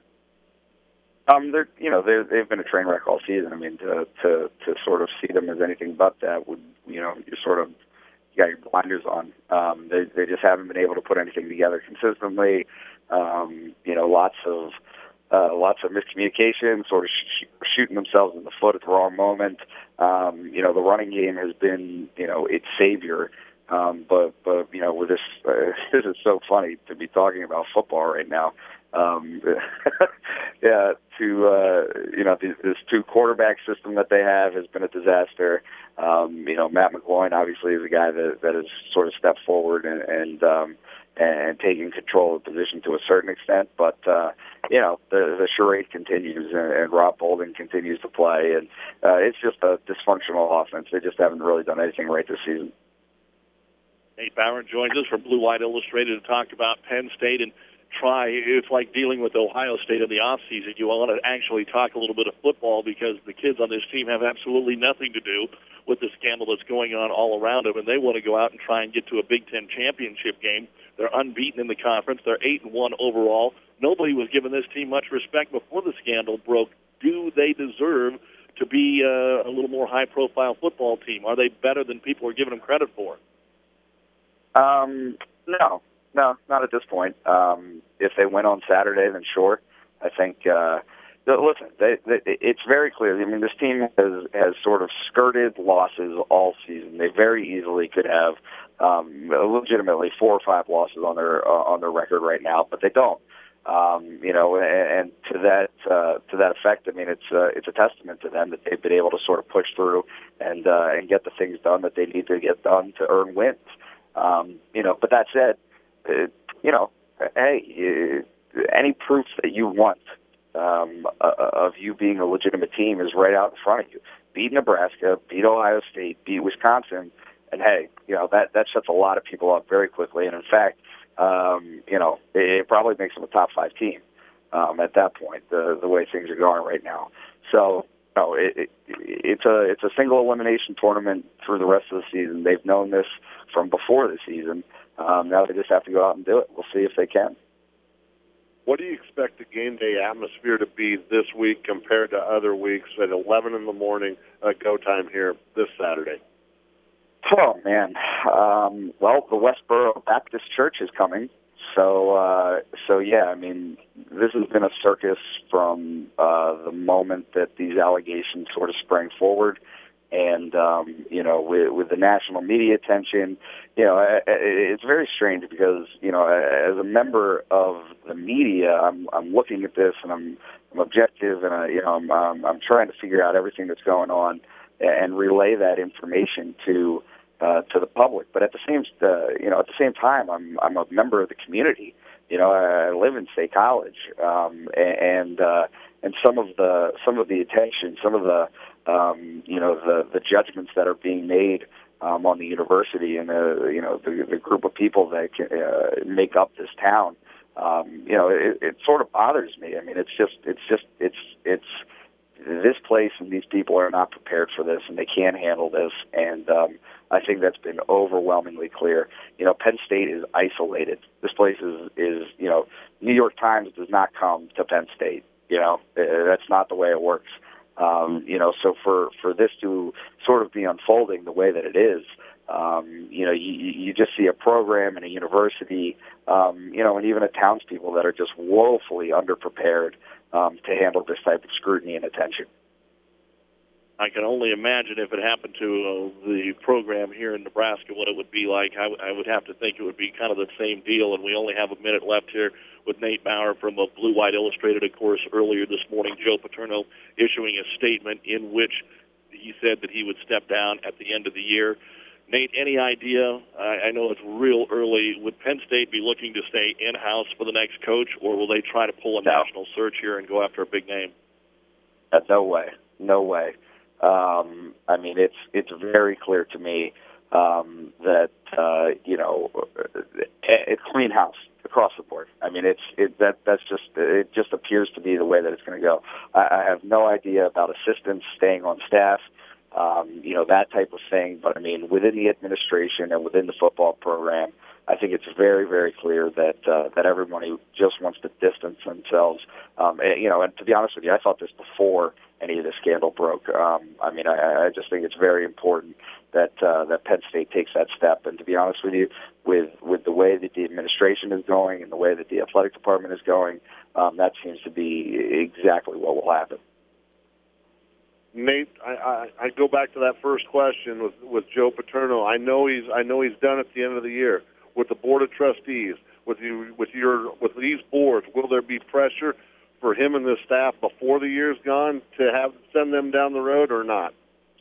Um, they're you know they're, they've been a train wreck all season. I mean, to to to sort of see them as anything but that would you know you sort of you got your blinders on. Um, they they just haven't been able to put anything together consistently. Um, you know, lots of uh, lots of miscommunication, sort of sh- shooting themselves in the foot at the wrong moment. Um, you know, the running game has been you know its savior. Um, but, but, you know, with this, uh, this is so funny to be talking about football right now. Um, yeah, to, uh, you know, this, this two quarterback system that they have has been a disaster. Um, you know, Matt McGloin obviously is a guy that, that has sort of stepped forward and, and, um, and taking control of the position to a certain extent. But, uh, you know, the, the charade continues, and, and Rob Bolden continues to play. And uh, it's just a dysfunctional offense. They just haven't really done anything right this season. Nate Bauer joins us from Blue White Illustrated to talk about Penn State and try. It's like dealing with Ohio State in the off season. You want to actually talk a little bit of football because the kids on this team have absolutely nothing to do with the scandal that's going on all around them, and they want to go out and try and get to a Big Ten championship game. They're unbeaten in the conference. They're eight and one overall. Nobody was giving this team much respect before the scandal broke. Do they deserve to be uh, a little more high-profile football team? Are they better than people are giving them credit for? Um, no. No, not at this point. Um, if they win on Saturday, then sure. I think, uh, listen, they, they, it's very clear. I mean, this team has, has sort of skirted losses all season. They very easily could have um, legitimately four or five losses on their uh, on their record right now, but they don't. Um, you know, and, and to that uh, to that effect, I mean, it's uh, it's a testament to them that they've been able to sort of push through and uh, and get the things done that they need to get done to earn wins. Um, you know, but that said, Uh, you know, hey, uh, any proof that you want um, uh, of you being a legitimate team is right out in front of you. Beat Nebraska, beat Ohio State, beat Wisconsin, and hey, you know, that, that sets a lot of people up very quickly. And in fact, um, you know, it, it probably makes them a top five team um, at that point, the, the way things are going right now. So, no, it, it, it's a it's a single elimination tournament through the rest of the season. They've known this from before the season. Um, now they just have to go out and do it. We'll see if they can. What do you expect the game day atmosphere to be this week compared to other weeks at eleven in the morning uh, go time here this Saturday? Oh, man. Um, well, the Westboro Baptist Church is coming. So, uh, so yeah, I mean, this has been a circus from uh, the moment that these allegations sort of sprang forward. And, um, you know, with, with the national media attention, you know, it's very strange because, you know, as a member of the media, I'm, I'm looking at this and I'm, I'm objective and, I, you know, I'm, I'm, I'm trying to figure out everything that's going on and relay that information to uh, to the public. But at the same, uh, you know, at the same time, I'm I'm a member of the community. You know, I live in State College, um, and uh, and some of the some of the attention, some of the um, you know the the judgments that are being made um, on the university and the you know the, the group of people that uh, make up this town. Um, you know, it, it sort of bothers me. I mean, it's just it's just it's it's this place and these people are not prepared for this and they can't handle this. And um, I think that's been overwhelmingly clear. You know, Penn State is isolated. This place is, is you know, New York Times does not come to Penn State. You know, that's not the way it works. Um, you know, so for, for this to sort of be unfolding the way that it is, um, you know, you, you just see a program and a university, um, you know, and even a townspeople that are just woefully underprepared um, to handle this type of scrutiny and attention. I can only imagine if it happened to uh, the program here in Nebraska, what it would be like. I, w- I would have to think it would be kind of the same deal, and we only have a minute left here with Nate Bauer from uh, Blue White Illustrated. Of course, earlier this morning, Joe Paterno issuing a statement in which he said that he would step down at the end of the year. Nate, any idea? I, I know it's real early. Would Penn State be looking to stay in-house for the next coach, or will they try to pull a no. national search here and go after a big name? Uh, no way. No way. Um, I mean, it's it's very clear to me um, that uh, you know it's clean house across the board. I mean, it's it that that's just it just appears to be the way that it's going to go. I, I have no idea about assistants staying on staff, um, you know, that type of thing. But I mean, within the administration and within the football program, I think it's very, very clear that uh, that everybody just wants to distance themselves. Um, and, you know, and to be honest with you, I thought this before any of the scandal broke. Um, I mean, I, I just think it's very important that uh, that Penn State takes that step. And to be honest with you, with with the way that the administration is going and the way that the athletic department is going, um, that seems to be exactly what will happen. Nate, I, I, I go back to that first question with with Joe Paterno. I know he's I know he's done at the end of the year with the board of trustees. With you with your with these boards, will there be pressure for him and the staff before the year's gone to have send them down the road or not?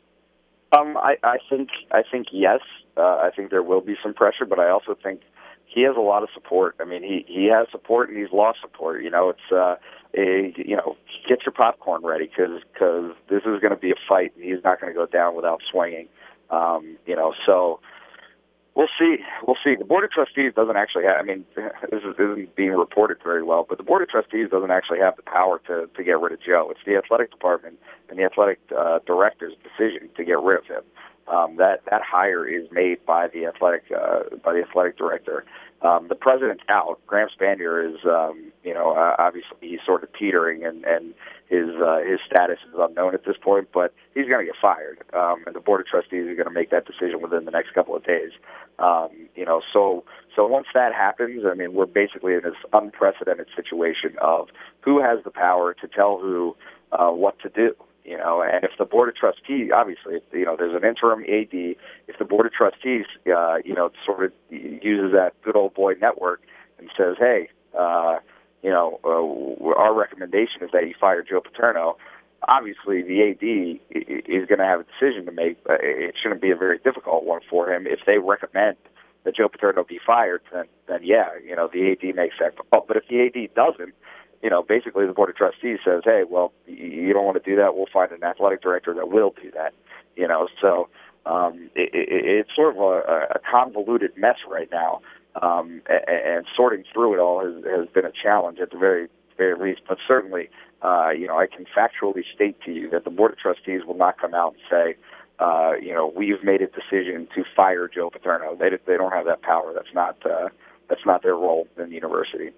Um, I, I think I think yes. Uh, I think there will be some pressure, but I also think he has a lot of support. I mean, he, he has support and he's lost support. You know, it's uh, a, you know, get your popcorn ready because because this is going to be a fight. He's not going to go down without swinging. Um, you know, so we'll see. We'll see. The Board of Trustees doesn't actually have, I mean, this is, isn't being reported very well, but the Board of Trustees doesn't actually have the power to, to get rid of Joe. It's the athletic department and the athletic uh, director's decision to get rid of him. Um, that that hire is made by the athletic uh, by the athletic director. Um, the president's out. Graham Spanier is, um, you know, uh, obviously he's sort of teetering, and and his uh, his status is unknown at this point. But he's going to get fired, um, and the Board of Trustees are going to make that decision within the next couple of days. Um, you know, so so once that happens, I mean, we're basically in this unprecedented situation of who has the power to tell who uh, what to do. You know, and if the Board of Trustees, obviously, if, you know, there's an interim A D, if the Board of Trustees, uh, you know, sort of uses that good old boy network and says, hey, uh, you know, uh, our recommendation is that you fire Joe Paterno, obviously the A D is going to have a decision to make. It shouldn't be a very difficult one for him. If they recommend that Joe Paterno be fired, then, then yeah, you know, the A D makes that call. But if the A D doesn't, you know, basically the Board of Trustees says, hey, well, you don't want to do that, we'll find an athletic director that will do that. You know, so um, it, it, it's sort of a, a convoluted mess right now, um, and, and sorting through it all has, has been a challenge at the very, very least. But certainly, uh, you know, I can factually state to you that the Board of Trustees will not come out and say, uh, you know, we've made a decision to fire Joe Paterno. They, they don't have that power. That's not, uh, that's not their role in the university.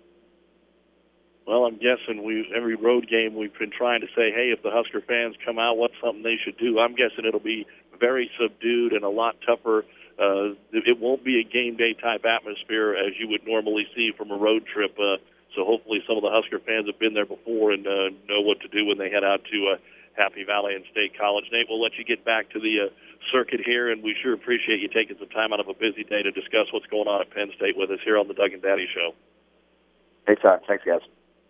Well, I'm guessing we every road game we've been trying to say, hey, if the Husker fans come out, what's something they should do? I'm guessing it'll be very subdued and a lot tougher. Uh, it won't be a game day type atmosphere as you would normally see from a road trip. Uh, so hopefully some of the Husker fans have been there before and uh, know what to do when they head out to uh, Happy Valley and State College. Nate, we'll let you get back to the uh, circuit here, and we sure appreciate you taking some time out of a busy day to discuss what's going on at Penn State with us here on the Doug and Daddy Show. Anytime. Thanks, guys.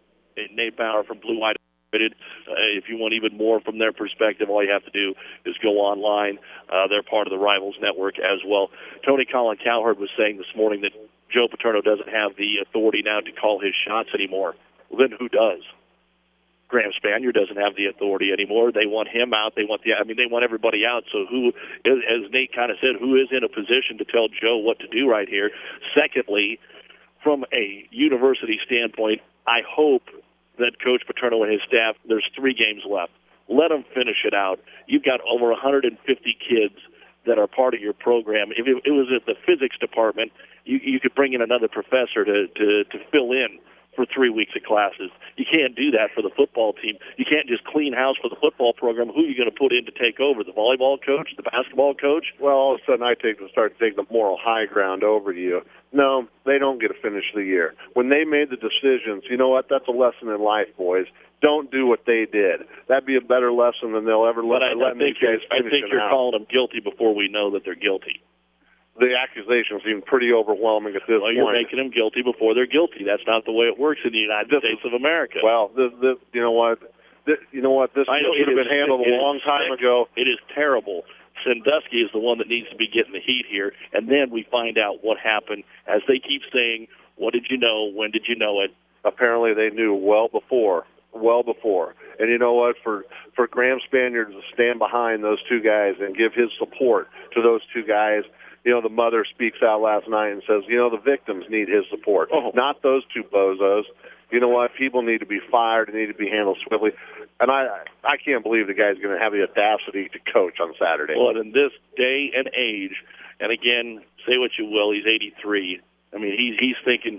Nate Bauer from Blue White. Uh, if you want even more from their perspective, all you have to do is go online. Uh, they're part of the Rivals Network as well. Tony Colin Cowherd was saying this morning that Joe Paterno doesn't have the authority now to call his shots anymore. Well, then who does? Graham Spanier doesn't have the authority anymore. They want him out. They want the. I mean, they want everybody out. So who, as Nate kind of said, who is in a position to tell Joe what to do right here? Secondly, from a university standpoint, I hope that Coach Paterno and his staff, there's three games left. Let them finish it out. You've got over one hundred fifty kids that are part of your program. If it, it was at the physics department, you, you could bring in another professor to, to, to fill in for three weeks of classes. You can't do that for the football team. You can't just clean house for the football program. Who are you going to put in to take over? The volleyball coach? The basketball coach? Well, all of a sudden I take to start taking the moral high ground over to you. No, they don't get to finish the year. When they made the decisions, you know what? That's a lesson in life, boys. Don't do what they did. That'd be a better lesson than they'll ever let, but I, let I think these guys I finish think it you're out. calling them guilty before we know that they're guilty. The accusations seem pretty overwhelming at this well, point. You're making them guilty before they're guilty. That's not the way it works in the United this, States of America. Well, this, this, you know what? This, you know what? This I know should have been handled a long time sick. ago. It is terrible. Sandusky is the one that needs to be getting the heat here, and then we find out what happened. As they keep saying, what did you know? When did you know it? Apparently they knew well before, well before. And you know what? For, for Graham Spanier to stand behind those two guys and give his support to those two guys, you know, the mother speaks out last night and says, you know, the victims need his support, oh. not those two bozos. You know what? People need to be fired and need to be handled swiftly. And I I can't believe the guy's going to have the audacity to coach on Saturday. Well, in this day and age, and again, say what you will, he's eighty-three. I mean, he's he's thinking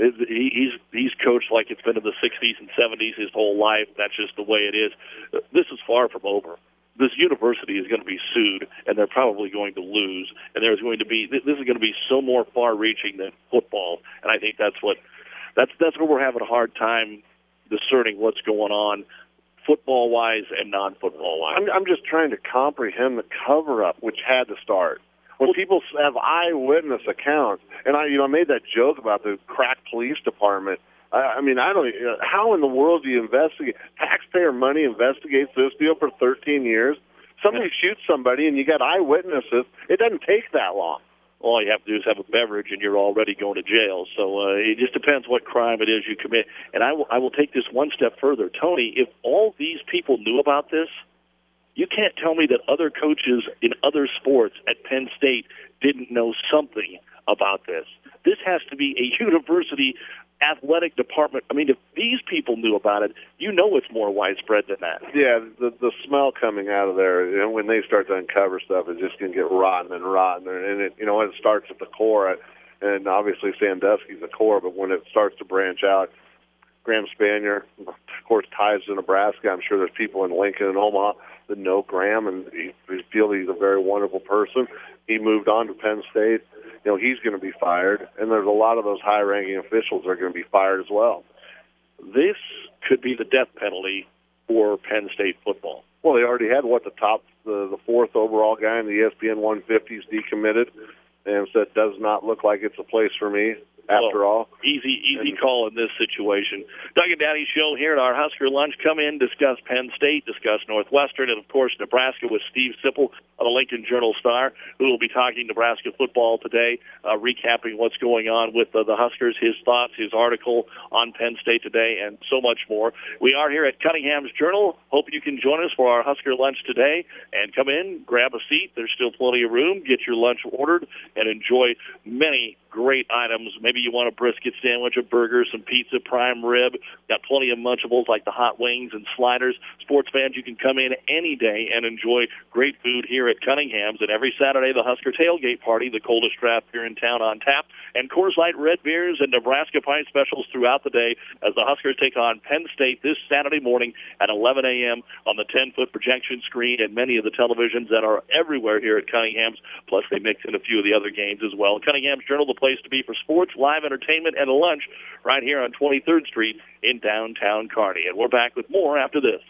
he's he's coached like it's been in the sixties and seventies his whole life. That's just the way it is. This is far from over. This university is going to be sued, and they're probably going to lose. And there's going to be this is going to be so more far-reaching than football. And I think that's what that's that's where we're having a hard time discerning what's going on, football-wise and non-football-wise. I'm, I'm just trying to comprehend the cover-up, which had to start. When well, people have eyewitness accounts, and I, you know, I made that joke about the crack police department I, I mean, I don't. You know, how in the world do you investigate? Taxpayer money investigates this deal for thirteen years. Somebody shoots somebody, and you got eyewitnesses. It doesn't take that long. All you have to do is have a beverage, and you're already going to jail. So uh, it just depends what crime it is you commit. And I will, I will take this one step further. Tony, if all these people knew about this, you can't tell me that other coaches in other sports at Penn State didn't know something about this. This has to be a university athletic department. I mean, if these people knew about it, you know it's more widespread than that. Yeah, the the smell coming out of there, you know, when they start to uncover stuff, it's just going to get rotten and rotten. And it, you know, it starts at the core, and obviously Sandusky's the core, but when it starts to branch out, Graham Spanier, of course, ties to Nebraska. I'm sure there's people in Lincoln and Omaha that know Graham and he, he feel he's a very wonderful person. He moved on to Penn State. You know, he's going to be fired, and there's a lot of those high-ranking officials that are going to be fired as well. This could be the death penalty for Penn State football. Well, they already had, what, the top, the, the fourth overall guy in the E S P N one fifties decommitted and said, does not look like it's a place for me. After all, easy, easy call in this situation. Doug and Daddy Show here at our Husker Lunch. Come in, discuss Penn State, discuss Northwestern, and of course Nebraska with Steve Sipple of the Lincoln Journal-Star, who will be talking Nebraska football today, uh, recapping what's going on with uh, the Huskers, his thoughts, his article on Penn State today, and so much more. We are here at Cunningham's Journal. Hope you can join us for our Husker Lunch today, and come in, grab a seat. There's still plenty of room. Get your lunch ordered and enjoy many great items. Maybe you want a brisket sandwich, a burger, some pizza, prime rib. Got plenty of Munchables like the hot wings and sliders. Sports fans, you can come in any day and enjoy great food here at Cunningham's. And every Saturday, the Husker Tailgate Party, the coldest draft beer in town, on tap. And Coors Light red beers and Nebraska pint specials throughout the day as the Huskers take on Penn State this Saturday morning at eleven a.m. on the ten-foot projection screen and many of the televisions that are everywhere here at Cunningham's. Plus, they mix in a few of the other games as well. Cunningham's Journal, the place to be for sports, live entertainment, and a lunch right here on twenty-third Street in downtown Kearney. And we're back with more after this.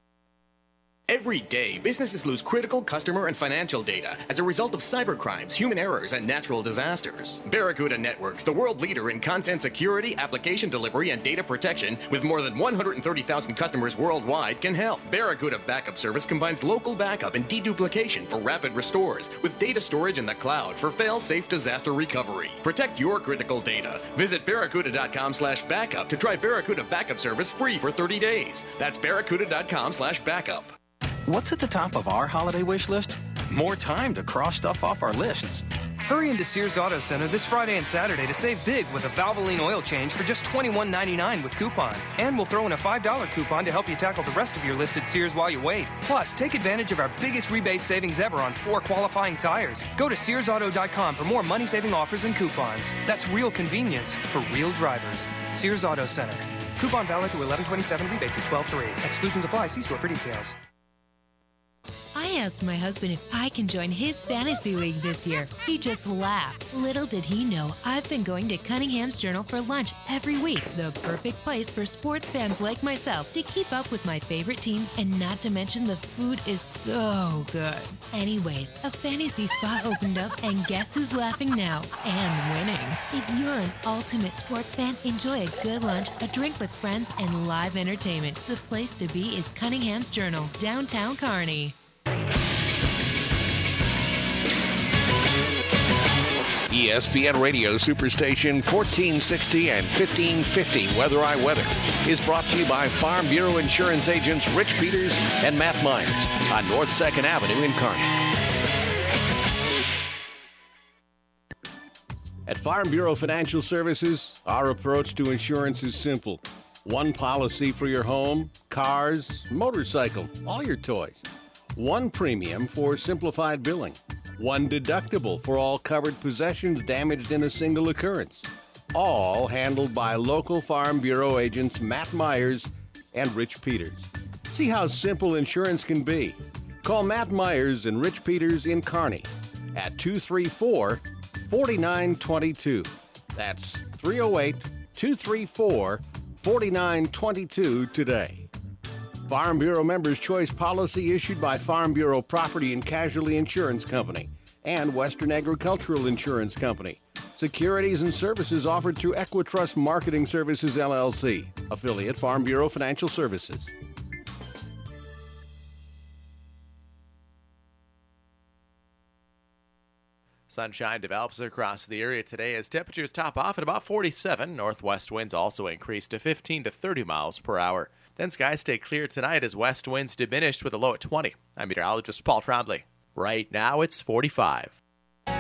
Every day, businesses lose critical customer and financial data as a result of cybercrimes, human errors, and natural disasters. Barracuda Networks, the world leader in content security, application delivery, and data protection, with more than one hundred thirty thousand customers worldwide, can help. Barracuda Backup Service combines local backup and deduplication for rapid restores with data storage in the cloud for fail-safe disaster recovery. Protect your critical data. Visit barracuda.com slash backup to try Barracuda Backup Service free for thirty days. That's barracuda.com slash backup. What's at the top of our holiday wish list? More time to cross stuff off our lists. Hurry into Sears Auto Center this Friday and Saturday to save big with a Valvoline oil change for just twenty-one ninety-nine with coupon. And we'll throw in a five dollar coupon to help you tackle the rest of your list at Sears while you wait. Plus, take advantage of our biggest rebate savings ever on four qualifying tires. Go to Sears Auto dot com for more money-saving offers and coupons. That's real convenience for real drivers. Sears Auto Center. Coupon valid to eleven twenty-seven, rebate to twelve three. Exclusions apply. See store for details. I asked my husband if I can join his fantasy league this year. He just laughed. Little did he know, I've been going to Cunningham's Journal for lunch every week. The perfect place for sports fans like myself to keep up with my favorite teams, and not to mention the food is so good. Anyways, a fantasy spot opened up, and guess who's laughing now and winning? If you're an ultimate sports fan, enjoy a good lunch, a drink with friends, and live entertainment. The place to be is Cunningham's Journal, downtown Kearney. E S P N Radio Superstation fourteen sixty and fifteen fifty Weather I Weather is brought to you by Farm Bureau Insurance agents Rich Peters and Matt Myers on North second Avenue in Kearney. At Farm Bureau Financial Services, our approach to insurance is simple. One policy for your home, cars, motorcycle, all your toys. One premium for simplified billing. One deductible for all covered possessions damaged in a single occurrence. All handled by local Farm Bureau agents Matt Myers and Rich Peters. See how simple insurance can be. Call Matt Myers and Rich Peters in Kearney at two three four, four nine two two. That's three oh eight, two three four, four nine two two today. Farm Bureau Members' Choice policy issued by Farm Bureau Property and Casualty Insurance Company and Western Agricultural Insurance Company. Securities and services offered through Equitrust Marketing Services, L L C, affiliate Farm Bureau Financial Services. Sunshine develops across the area today as temperatures top off at about forty-seven. Northwest winds also increase to fifteen to thirty miles per hour. Then skies stay clear tonight as west winds diminished with a low at twenty. I'm meteorologist Paul Trombley. Right now it's forty-five. I'm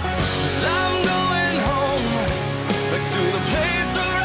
going home, back to the place where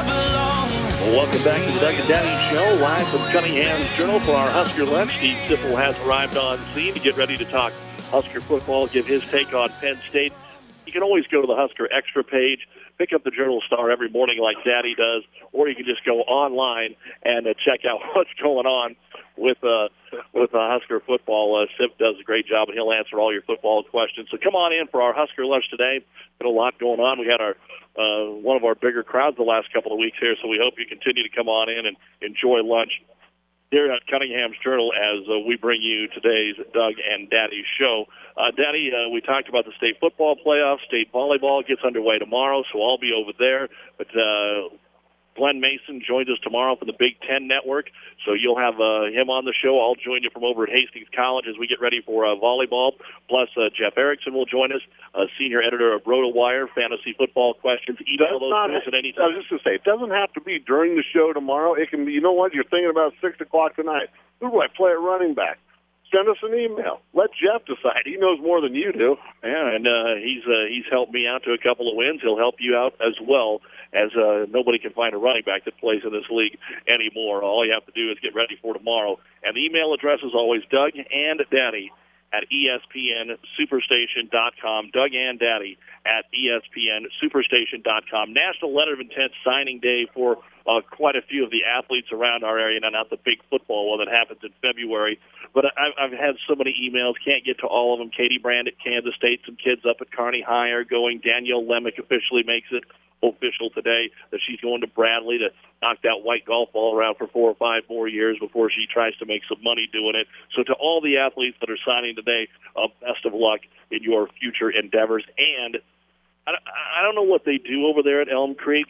I belong. Welcome back to the Doug and Daddy Show, live from Cunningham's Journal for our Husker lunch. Steve Sipple has arrived on scene to get ready to talk Husker football, give his take on Penn State. You can always go to the Husker Extra page, pick up the Journal Star every morning like Daddy does, or you can just go online and uh, check out what's going on with uh, with uh, Husker football. Uh, Sip does a great job, and he'll answer all your football questions. So come on in for our Husker lunch today. Been a lot going on. We had our uh, one of our bigger crowds the last couple of weeks here, so we hope you continue to come on in and enjoy lunch here at Cunningham's Journal as uh, we bring you today's Doug and Daddy show. Uh, Daddy, uh, we talked about the state football playoffs. State volleyball gets underway tomorrow, so I'll be over there. But uh, Glenn Mason joins us tomorrow from the Big Ten Network, so you'll have uh, him on the show. I'll join you from over at Hastings College as we get ready for uh, volleyball. Plus, uh, Jeff Erickson will join us, uh, senior editor of RotoWire, fantasy football questions. Email those Not, to us at any I time. was just going to say, it doesn't have to be during the show tomorrow. It can be, you know what, you're thinking about six o'clock tonight. Who do I play at running back? Send us an email. Let Jeff decide. He knows more than you do. Yeah, and uh, he's uh, he's helped me out to a couple of wins. He'll help you out as well, as uh, nobody can find a running back that plays in this league anymore. All you have to do is get ready for tomorrow. And the email address is always Doug and Daddy at E S P N Superstation dot com. Doug and Daddy at E S P N Superstation dot com. National Letter of Intent signing day for uh, quite a few of the athletes around our area, now not the big football one that happens in February. But I've, I've had so many emails, can't get to all of them. Katie Brand at Kansas State, some kids up at Kearney High are going. Danielle Lemick officially makes it official today that she's going to Bradley to knock that white golf ball around for four or five more years before she tries to make some money doing it. So to all the athletes that are signing today, uh, best of luck in your future endeavors. And I, I don't know what they do over there at Elm Creek,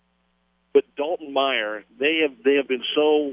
but Dalton Meyer, they have they have been so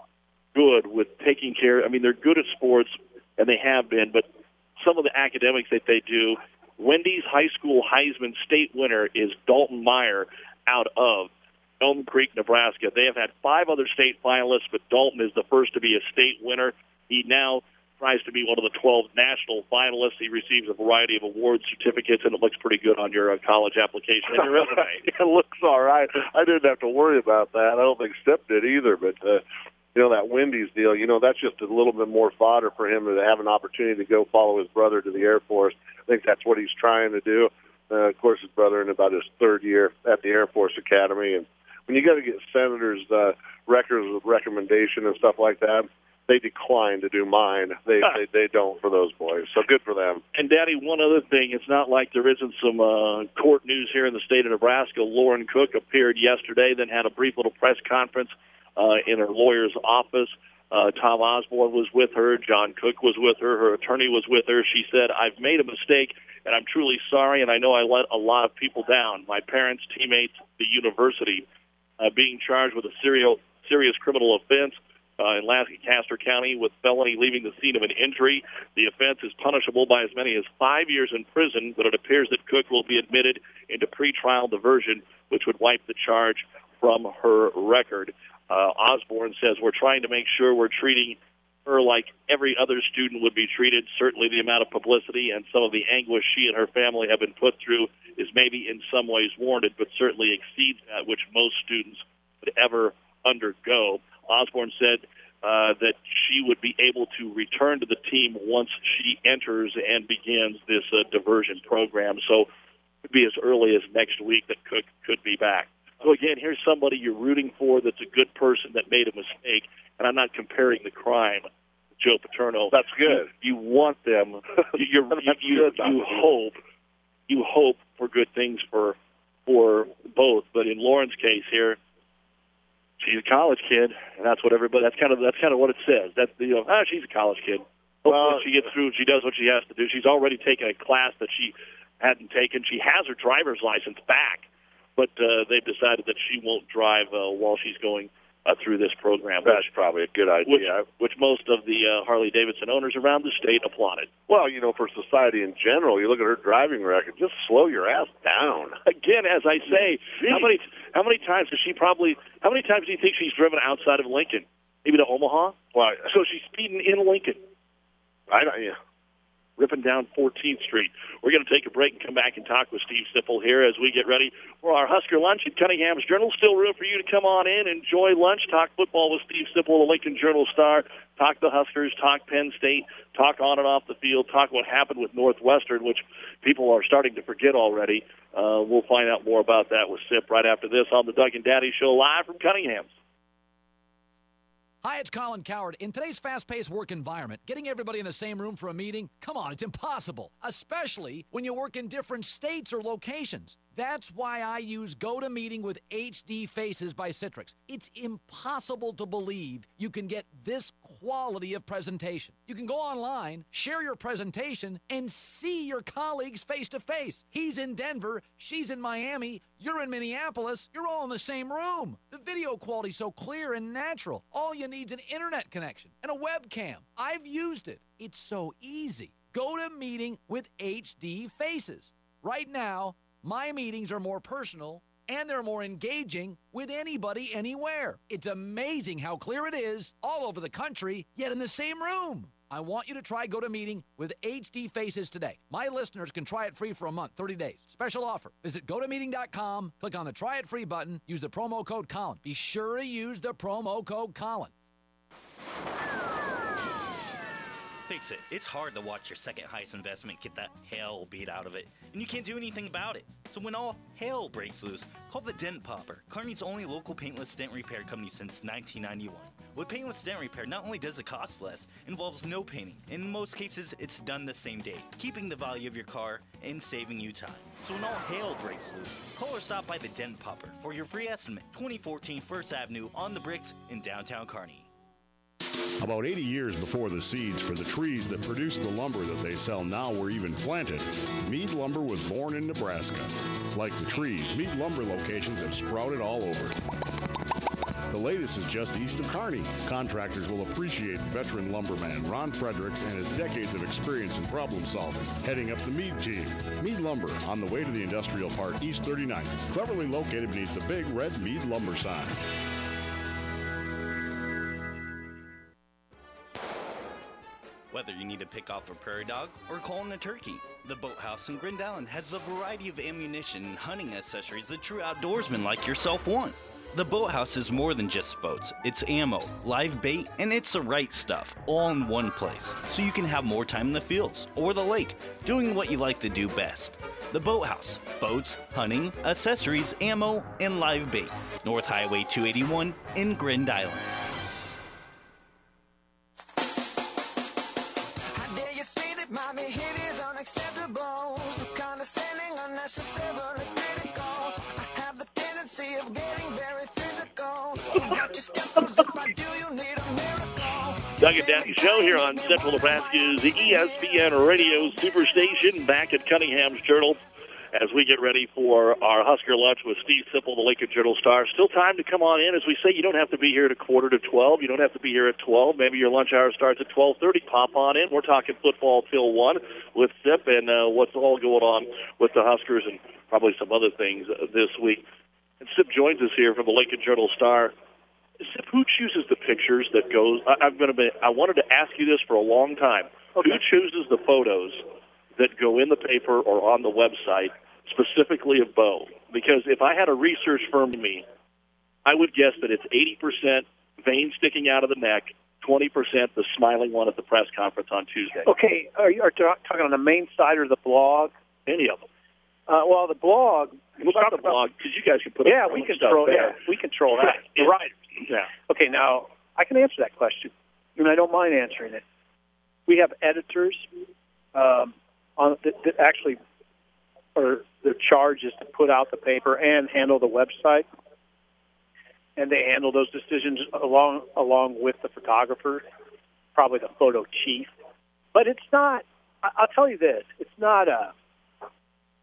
good with taking care. I mean, they're good at sports, and they have been, but some of the academics that they do, Wendy's High School Heisman State winner is Dalton Meyer out of Elm Creek, Nebraska. They have had five other state finalists, but Dalton is the first to be a state winner. He now tries to be one of the twelve national finalists. He receives a variety of awards, certificates, and it looks pretty good on your uh, college application and your resume. It looks all right. I didn't have to worry about that. I don't think Step did either, but uh, you know, that Wendy's deal, you know, that's just a little bit more fodder for him to have an opportunity to go follow his brother to the Air Force. I think that's what he's trying to do. Uh, of course, his brother in about his third year at the Air Force Academy. And when you got to get senators' uh, records of recommendation and stuff like that, they decline to do mine. They, they they don't for those boys. So good for them. And, Daddy, one other thing. It's not like there isn't some uh, court news here in the state of Nebraska. Lauren Cook appeared yesterday, then had a brief little press conference uh, in her lawyer's office. Uh, Tom Osborne was with her. John Cook was with her. Her attorney was with her. She said, I've made a mistake, and I'm truly sorry, and I know I let a lot of people down. My parents, teammates, the university, uh, being charged with a serial, serious criminal offense uh, in Lancaster County with felony leaving the scene of an injury. The offense is punishable by as many as five years in prison, but it appears that Cook will be admitted into pretrial diversion, which would wipe the charge from her record. Uh, Osborne says, we're trying to make sure we're treating her like every other student would be treated. Certainly the amount of publicity and some of the anguish she and her family have been put through is maybe in some ways warranted, but certainly exceeds that which most students would ever undergo. Osborne said uh, that she would be able to return to the team once she enters and begins this uh, diversion program. So it could be as early as next week that Cook could be back. So, again, here's somebody you're rooting for that's a good person that made a mistake, and I'm not comparing the crime to Joe Paterno. That's good. You, you want them. You're, you you, you hope you hope for good things for for both. But in Lauren's case here, she's a college kid, and that's what everybody. That's kind of that's kind of what it says. That's you know, ah, she's a college kid. Hopefully, Well, she gets through. She does what she has to do. She's already taken a class that she hadn't taken. She has her driver's license back, but uh, they've decided that she won't drive uh, while she's going uh, through this program. That's probably a good idea. Which, which most of the uh, Harley-Davidson owners around the state applauded. Well, you know, for society in general, you look at her driving record, just slow your ass down. Again, as I say, how many how many times has she probably, how many times do you think she's driven outside of Lincoln? Maybe to Omaha? Well, so she's speeding in Lincoln. I don't, yeah. Ripping down fourteenth Street. We're going to take a break and come back and talk with Steve Sipple here as we get ready for our Husker lunch at Cunningham's Journal. Still room for you to come on in, enjoy lunch, talk football with Steve Sipple, the Lincoln Journal-Star, talk the Huskers, talk Penn State, talk on and off the field, talk what happened with Northwestern, which people are starting to forget already. Uh, we'll find out more about that with Sip right after this on the Doug and Daddy Show live from Cunningham's. Hi, it's Colin Coward. In today's fast-paced work environment, getting everybody in the same room for a meeting, come on, it's impossible, especially when you work in different states or locations. That's why I use GoToMeeting with H D Faces by Citrix. It's impossible to believe you can get this quality of presentation. You can go online, share your presentation, and see your colleagues face-to-face. He's in Denver, she's in Miami, you're in Minneapolis, you're all in the same room. The video quality's so clear and natural. All you need is an internet connection and a webcam. I've used it. It's so easy. GoToMeeting with H D Faces. Right now, my meetings are more personal, and they're more engaging with anybody, anywhere. It's amazing how clear it is all over the country, yet in the same room. I want you to try GoToMeeting with H D Faces today. My listeners can try it free for a month, thirty days. Special offer. Visit go to meeting dot com, click on the Try It Free button, use the promo code Colin. Be sure to use the promo code Colin. Face it, it's hard to watch your second highest investment get the hell beat out of it, and you can't do anything about it. So when all hell breaks loose, call the Dent Popper, Kearney's only local paintless dent repair company since nineteen ninety-one. With paintless dent repair, not only does it cost less, it involves no painting, and in most cases, it's done the same day, keeping the value of your car and saving you time. So when all hell breaks loose, call or stop by the Dent Popper for your free estimate, twenty fourteen First Avenue on the Bricks in downtown Kearney. About eighty years before the seeds for the trees that produce the lumber that they sell now were even planted, Mead Lumber was born in Nebraska. Like the trees, Mead Lumber locations have sprouted all over. The latest is just east of Kearney. Contractors will appreciate veteran lumberman Ron Fredericks and his decades of experience in problem solving, heading up the Mead team. Mead Lumber, on the way to the Industrial Park, East thirty-ninth, cleverly located beneath the big red Mead Lumber sign. Whether you need to pick off a prairie dog or call in a turkey, the Boathouse in Grand Island has a variety of ammunition and hunting accessories that true outdoorsmen like yourself want. The Boathouse is more than just boats. It's ammo, live bait, and it's the right stuff, all in one place, so you can have more time in the fields or the lake, doing what you like to do best. The Boathouse, boats, hunting, accessories, ammo, and live bait. North Highway two eighty-one in Grand Island. Mommy, it is unacceptable. So condescending, unnecessarily critical. I have the tendency of getting very physical. Watch your step, if I do, you need a miracle. Doug and Daddy Show here on Central Nebraska's E S P N Radio Superstation, back at Cunningham's Journal as we get ready for our Husker lunch with Steve Sipple, the Lincoln Journal-Star. Still time to come on in. As we say, you don't have to be here at a quarter to twelve. You don't have to be here at twelve. Maybe your lunch hour starts at twelve thirty. Pop on in. We're talking football till one with Sip and uh, what's all going on with the Huskers and probably some other things uh, this week. And Sip joins us here from the Lincoln Journal-Star. Sip, who chooses the pictures that goes? I, I'm going to be. I wanted to ask you this for a long time. Okay. Who chooses the photos that go in the paper or on the website, specifically of Bo? Because if I had a research firm to me, I would guess that it's eighty percent vein sticking out of the neck, twenty percent the smiling one at the press conference on Tuesday. Okay, are you are talking on the main side or the blog? Any of them. Uh, well, the blog. We'll talk the blog because you guys can put yeah, up we own control. stuff Yeah, there. we control that. Yeah. Right. Yeah. Okay, now I can answer that question, and I don't mind answering it. We have editors um, on that, that actually, or their charge is to put out the paper and handle the website, and they handle those decisions along along with the photographer, probably the photo chief. But it's not. I, I'll tell you this: it's not a.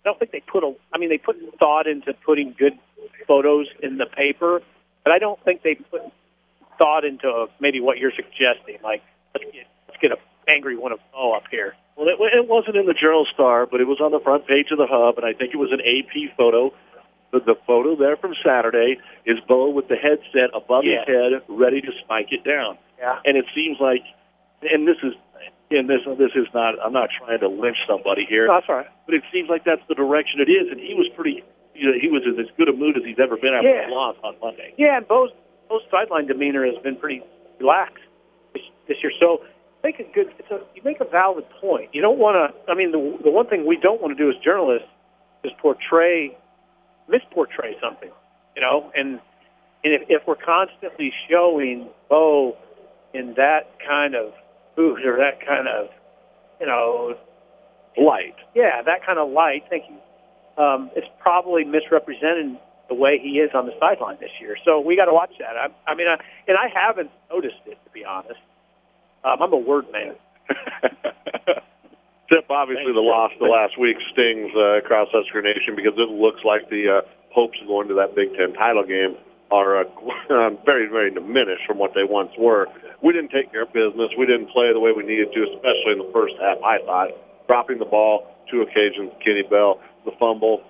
don't think they put a. I mean, they put thought into putting good photos in the paper, but I don't think they put thought into maybe what you're suggesting. Like, let's get let's get a angry one of Bo up here. Well, it, it wasn't in the Journal Star, but it was on the front page of the Hub, and I think it was an A P photo. The, the photo there from Saturday is Bo with the headset above Yeah. his head, ready to spike it down. Yeah. And it seems like, and this is, and this this is not. I'm not trying to lynch somebody here. No, that's all right. But it seems like that's the direction it is, and he was pretty. You know, he was in as good a mood as he's ever been after Yeah. a loss on Monday. Yeah, and Bo's Bo's sideline demeanor has been pretty relaxed this, this year. So make a good. It's a, you make a valid point. You don't want to. I mean, the the one thing we don't want to do as journalists is portray, misportray something. You know, and and if, if we're constantly showing Bo in that kind of mood or that kind of, you know, light. Yeah, that kind of light. Thank you. Um, it's probably misrepresenting the way he is on the sideline this year. So we got to watch that. I, I mean, I, and I haven't noticed it, to be honest. Um, I'm a word man. Tip, obviously the loss the last week stings uh, across Husker Nation because it looks like the uh, hopes of going to that Big Ten title game are uh, very, very diminished from what they once were. We didn't take care of business. We didn't play the way we needed to, especially in the first half, I thought. Dropping the ball, two occasions, Kenny Bell, the fumble,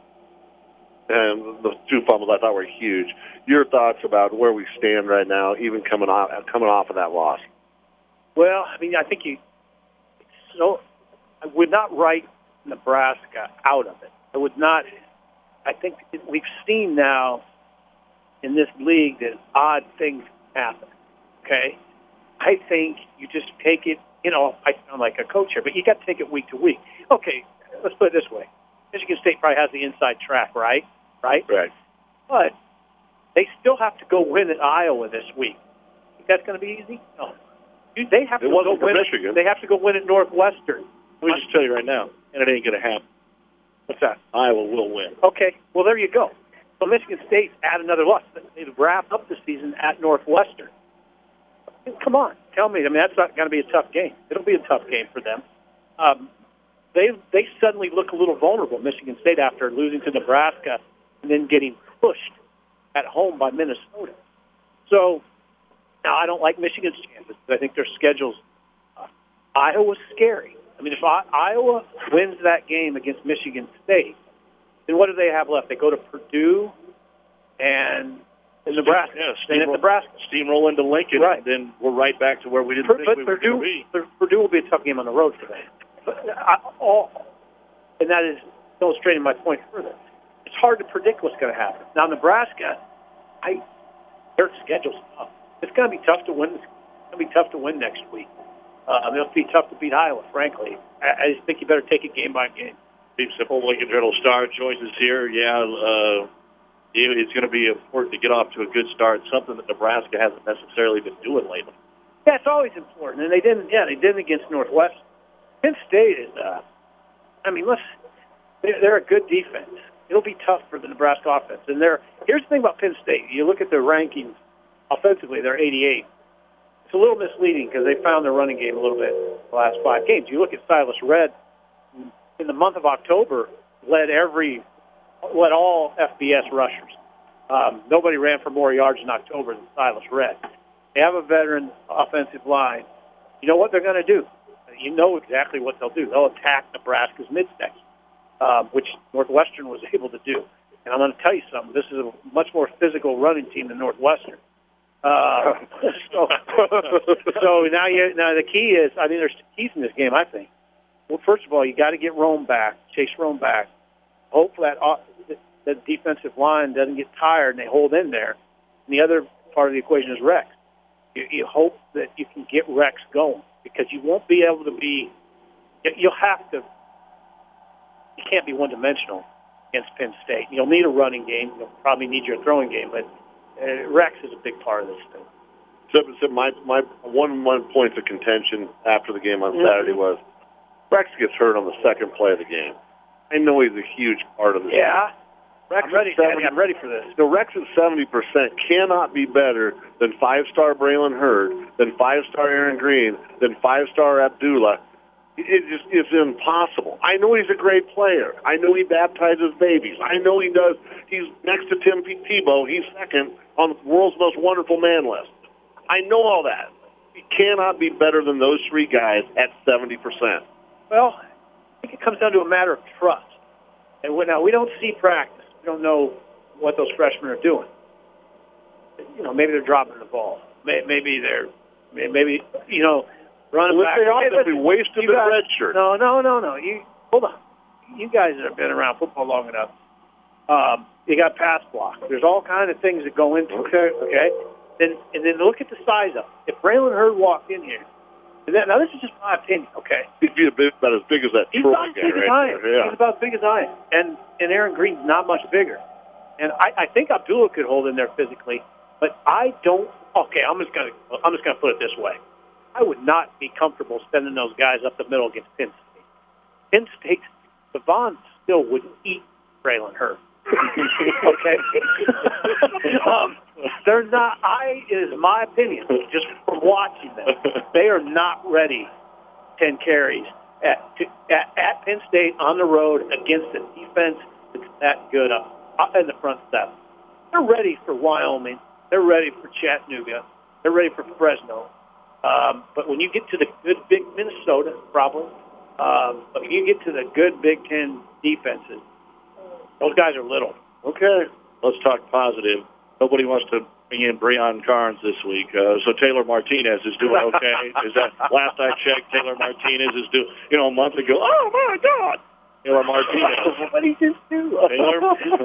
and the two fumbles I thought were huge. Your thoughts about where we stand right now, even coming off coming off of that loss? Well, I mean, I think you. So, I would not write Nebraska out of it. I would not. I think we've seen now in this league that odd things happen. Okay, I think you just take it. You know, I sound like a coach here, but you got to take it week to week. Okay, let's put it this way: Michigan State probably has the inside track, right? Right. Right. But they still have to go win at Iowa this week. Think that's going to be easy? No. You, they have It to go wasn't for win. Michigan. It, they have to go win at Northwestern. Let me just tell you right now, and it ain't going to happen. What's that? Iowa will win. Okay. Well, there you go. So Michigan State's add another loss. They've wrapped up the season at Northwestern. Come on, tell me. I mean, that's not going to be a tough game. It'll be a tough game for them. Um, they they suddenly look a little vulnerable, Michigan State, after losing to Nebraska and then getting pushed at home by Minnesota. So now I don't like Michigan's chances. I think their schedule's uh, Iowa's scary. I mean, if I, Iowa wins that game against Michigan State, then what do they have left? They go to Purdue and, and Nebraska. Yeah, and at steamroll, Nebraska. steamroll into Lincoln, Right. and then we're right back to where we didn't Per, think but we were Purdue, going to be. Pur- Purdue will be a tough game on the road for them. But I, all, and that is illustrating my point further. It's hard to predict what's going to happen. Now, Nebraska, I their schedule's tough. It's going to be tough to win. It's going to be tough to win next week. Uh, it'll be tough to beat Iowa, frankly. I, I just think you better take it game by game. Steve Simple, Lincoln Journal Star, joins us here. Yeah, uh, it's going to be important to get off to a good start, something that Nebraska hasn't necessarily been doing lately. Yeah, it's always important, and they didn't. Yeah, they didn't against Northwestern. Penn State is. Uh, I mean, let's. They're, they're a good defense. It'll be tough for the Nebraska offense. And they're here's the thing about Penn State. You look at their rankings offensively; they're eighty-eight. It's a little misleading because they found their running game a little bit the last five games. You look at Silas Red in the month of October, led every, led all F B S rushers. Um, nobody ran for more yards in October than Silas Red. They have a veteran offensive line. You know what they're going to do. You know exactly what they'll do. They'll attack Nebraska's mid-section, um, which Northwestern was able to do. And I'm going to tell you something. This is a much more physical running team than Northwestern. Uh, so, so now, you, now the key is, I mean, there's keys in this game, I think. Well, first of all, you got to get Rome back, Chase Rome back. Hope that uh, that defensive line doesn't get tired and they hold in there. And the other part of the equation is Rex. You, you hope that you can get Rex going because you won't be able to be. You'll have to. You can't be one-dimensional against Penn State. You'll need a running game. You'll probably need your throwing game, but uh, Rex is a big part of this thing. So, so my my one one point of contention after the game on Saturday was Rex gets hurt on the second play of the game. I know he's a huge part of this. Yeah, Rex I'm ready. is seventy, I'm ready for this. The Rex at seventy percent cannot be better than five-star Braylon Hurd, than five-star Aaron Green, than five-star Abdullah, It just it's impossible. I know he's a great player. I know he baptizes babies. I know he does. He's next to Tim Tebow. He's second on the world's most wonderful man list. I know all that. He cannot be better than those three guys at seventy percent. Well, I think it comes down to a matter of trust. And when, now, we don't see practice. We don't know what those freshmen are doing. You know, maybe they're dropping the ball. Maybe they're, maybe, you know, running well, back. If they are, hey, they'll be wasting the red shirt. No, no, no, no. You hold on. You guys that have been around football long enough, um, you got pass block. There's all kinds of things that go into it. Okay. Okay. Then and then look at the size of it. If Braylon Hurd walked in here, and that, now this is just my opinion. Okay. He'd be a bit about as big as that He's Troy about as guy big as I right am. there. Yeah. He's about as big as I am. And and Aaron Green's not much bigger. And I, I think Abdullah could hold in there physically, but I don't. Okay, I'm just gonna I'm just gonna put it this way. I would not be comfortable sending those guys up the middle against Penn State. Penn State, Devon still would eat Braylon Hurd. Okay, um, they're not. I it is my opinion, just from watching them, they are not ready. Ten carries at at, at Penn State on the road against a defense that's that good up, up in the front seven. They're ready for Wyoming. They're ready for Chattanooga. They're ready for Fresno. Um, but when you get to the good big Minnesota, probably, um, but when you get to the good Big Ten defenses, those guys are little. Okay, let's talk positive. Nobody wants to bring in Breon Carnes this week, uh, so Taylor Martinez is doing okay. Is that last I checked? Taylor Martinez is doing. You know, a month ago. Oh my God, Taylor Martinez. What did he just do? Taylor,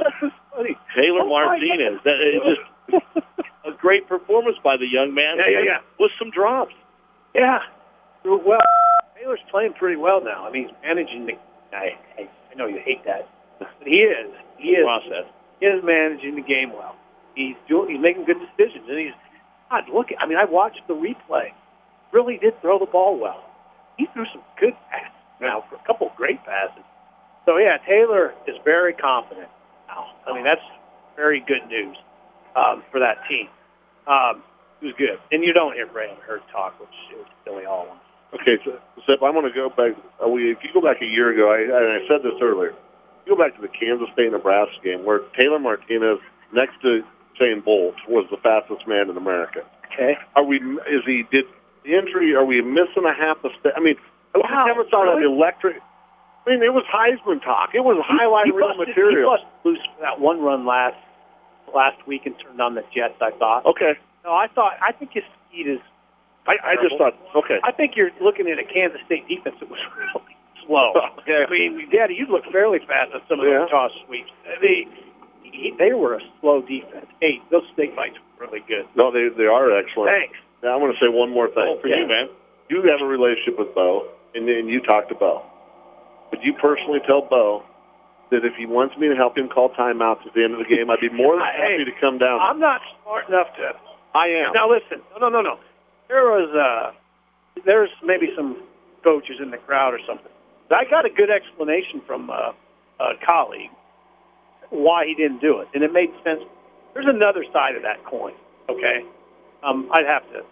Taylor Oh, Martinez. That is just a great performance by the young man. Yeah, yeah, yeah. With some drops. Yeah. Well, Taylor's playing pretty well now. I mean, he's managing the. I, I, I know you hate that, but he is. He is. Process. He is managing the game well. He's doing. He's making good decisions, and he's. God, look. I mean, I watched the replay. Really did throw the ball well. He threw some good passes now for a couple of great passes. So yeah, Taylor is very confident now. I mean, that's very good news um, for that team. Um, it was good, and you don't hear Braylon Hurd talk, which is silly all along. Okay, so, Sip, I'm going to go back. Uh, we, if you go back a year ago, I, and I said this earlier, you go back to the Kansas State-Nebraska game where Taylor Martinez, next to Shane Bolt, was the fastest man in America. Okay. Are we? Is he? Did the injury? Are we missing a half a step? I mean, Wow, I never saw really? that electric. I mean, it was Heisman talk. It was highlight He reel busted- material. He busted loose for that one run last last week and turned on the Jets. I thought. Okay. No, I thought. I think his speed is. I, I just thought. Okay. I think you're looking at a Kansas State defense that was really slow. Okay. I mean, Daddy, you look fairly fast on some of Yeah. those toss sweeps. They he, they were a slow defense. Hey, those snake bites were really good. No, they they are excellent. Thanks. Now, I'm going to say one more thing. Oh, for you, man. You have a relationship with Bo, and then you talk to Bo. Would you personally tell Bo that if he wants me to help him call timeouts at the end of the game, I'd be more than Hey, happy to come down? I'm not smart enough to. I am. Now listen, no, no, no, no. There was uh, there's maybe some coaches in the crowd or something. I got a good explanation from uh, a colleague why he didn't do it, and it made sense. There's another side of that coin. Okay, um, I'd have to,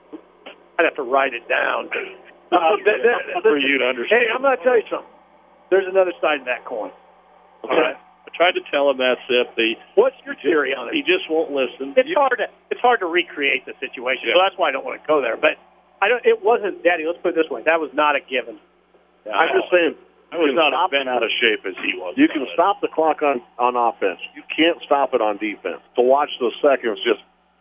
I'd have to write it down. Uh, that, that, For you to understand. Hey, I'm going to tell you something. There's another side of that coin. Okay. I tried to tell him that, Sip. The, What's your theory on it? He just won't listen. It's hard to it's hard to recreate the situation, so that's why I don't want to go there. But I don't. It wasn't, Daddy. Let's put it this way: that was not a given. I'm just saying. I was you not can as stop- bent out of shape as he was. You can stop the clock on, on offense. You can't stop it on defense. To watch those seconds just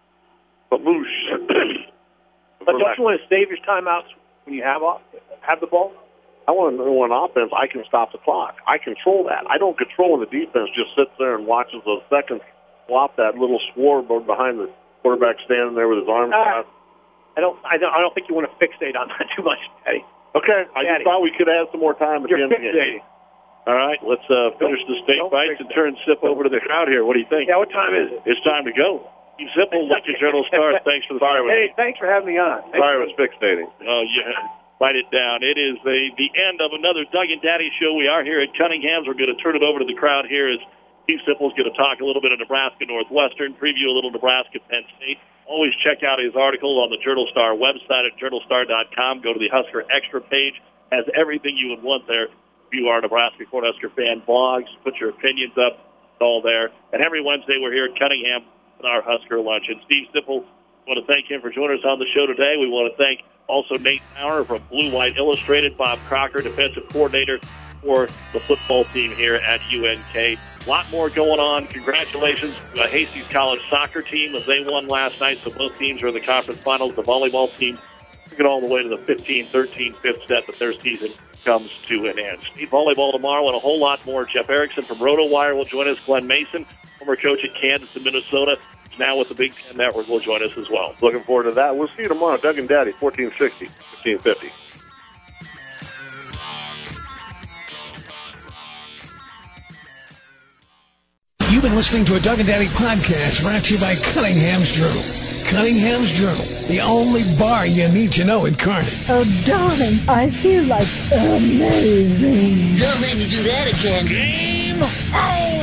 baloosh. But don't you want to save your timeouts when you have off, have the ball? I want to know on offense, I can stop the clock. I control that. I don't control when the defense just sits there and watches those seconds flop that little sword behind the quarterback standing there with his arms Ah. out. I don't. I don't. I don't think you want to fixate on that too much, Daddy. Okay, I Daddy. just thought we could have some more time at You're the end of the fixating. game. All right, let's uh, finish the steak don't bites and turn Sip over to the crowd here. What do you think? Yeah. What time is it? It's time to go. Keep simple, like your Journal Star. Thanks for the fire. Hey, thanks for having me on. Thanks Sorry, I for- was fixating. Oh, yeah. Write it down. It is the, the end of another Doug and Daddy show. We are here at Cunningham's. We're going to turn it over to the crowd here as Steve Sipple's going to talk a little bit of Nebraska Northwestern, preview a little Nebraska Penn State. Always check out his article on the Journal Star website at journal star dot com. Go to the Husker Extra page. has everything you would want there. If you are a Nebraska Cornhusker fan, blogs, put your opinions up, it's all there. And every Wednesday we're here at Cunningham with our Husker Lunch. And Steve Sipple, I want to thank him for joining us on the show today. We want to thank also Nate Bauer from Blue White Illustrated, Bob Crocker, defensive coordinator for the football team here at U N K. A lot more going on. Congratulations to the Hastings College soccer team as they won last night. So both teams are in the conference finals. The volleyball team took it all the way to the fifteen thirteen fifth set, but their season comes to an end. Speed volleyball tomorrow and a whole lot more. Jeff Erickson from RotoWire will join us. Glenn Mason, former coach at Kansas and Minnesota, now with the Big Ten Network, will join us as well. Looking forward to that. We'll see you tomorrow. Doug and Daddy, fourteen sixty, fifteen fifty. You've been listening to a Doug and Daddy podcast brought to you by Cunningham's Journal. Cunningham's Journal, the only bar you need to know in Kearney. Oh, darling, I feel like amazing. Don't make me do that again. Game on!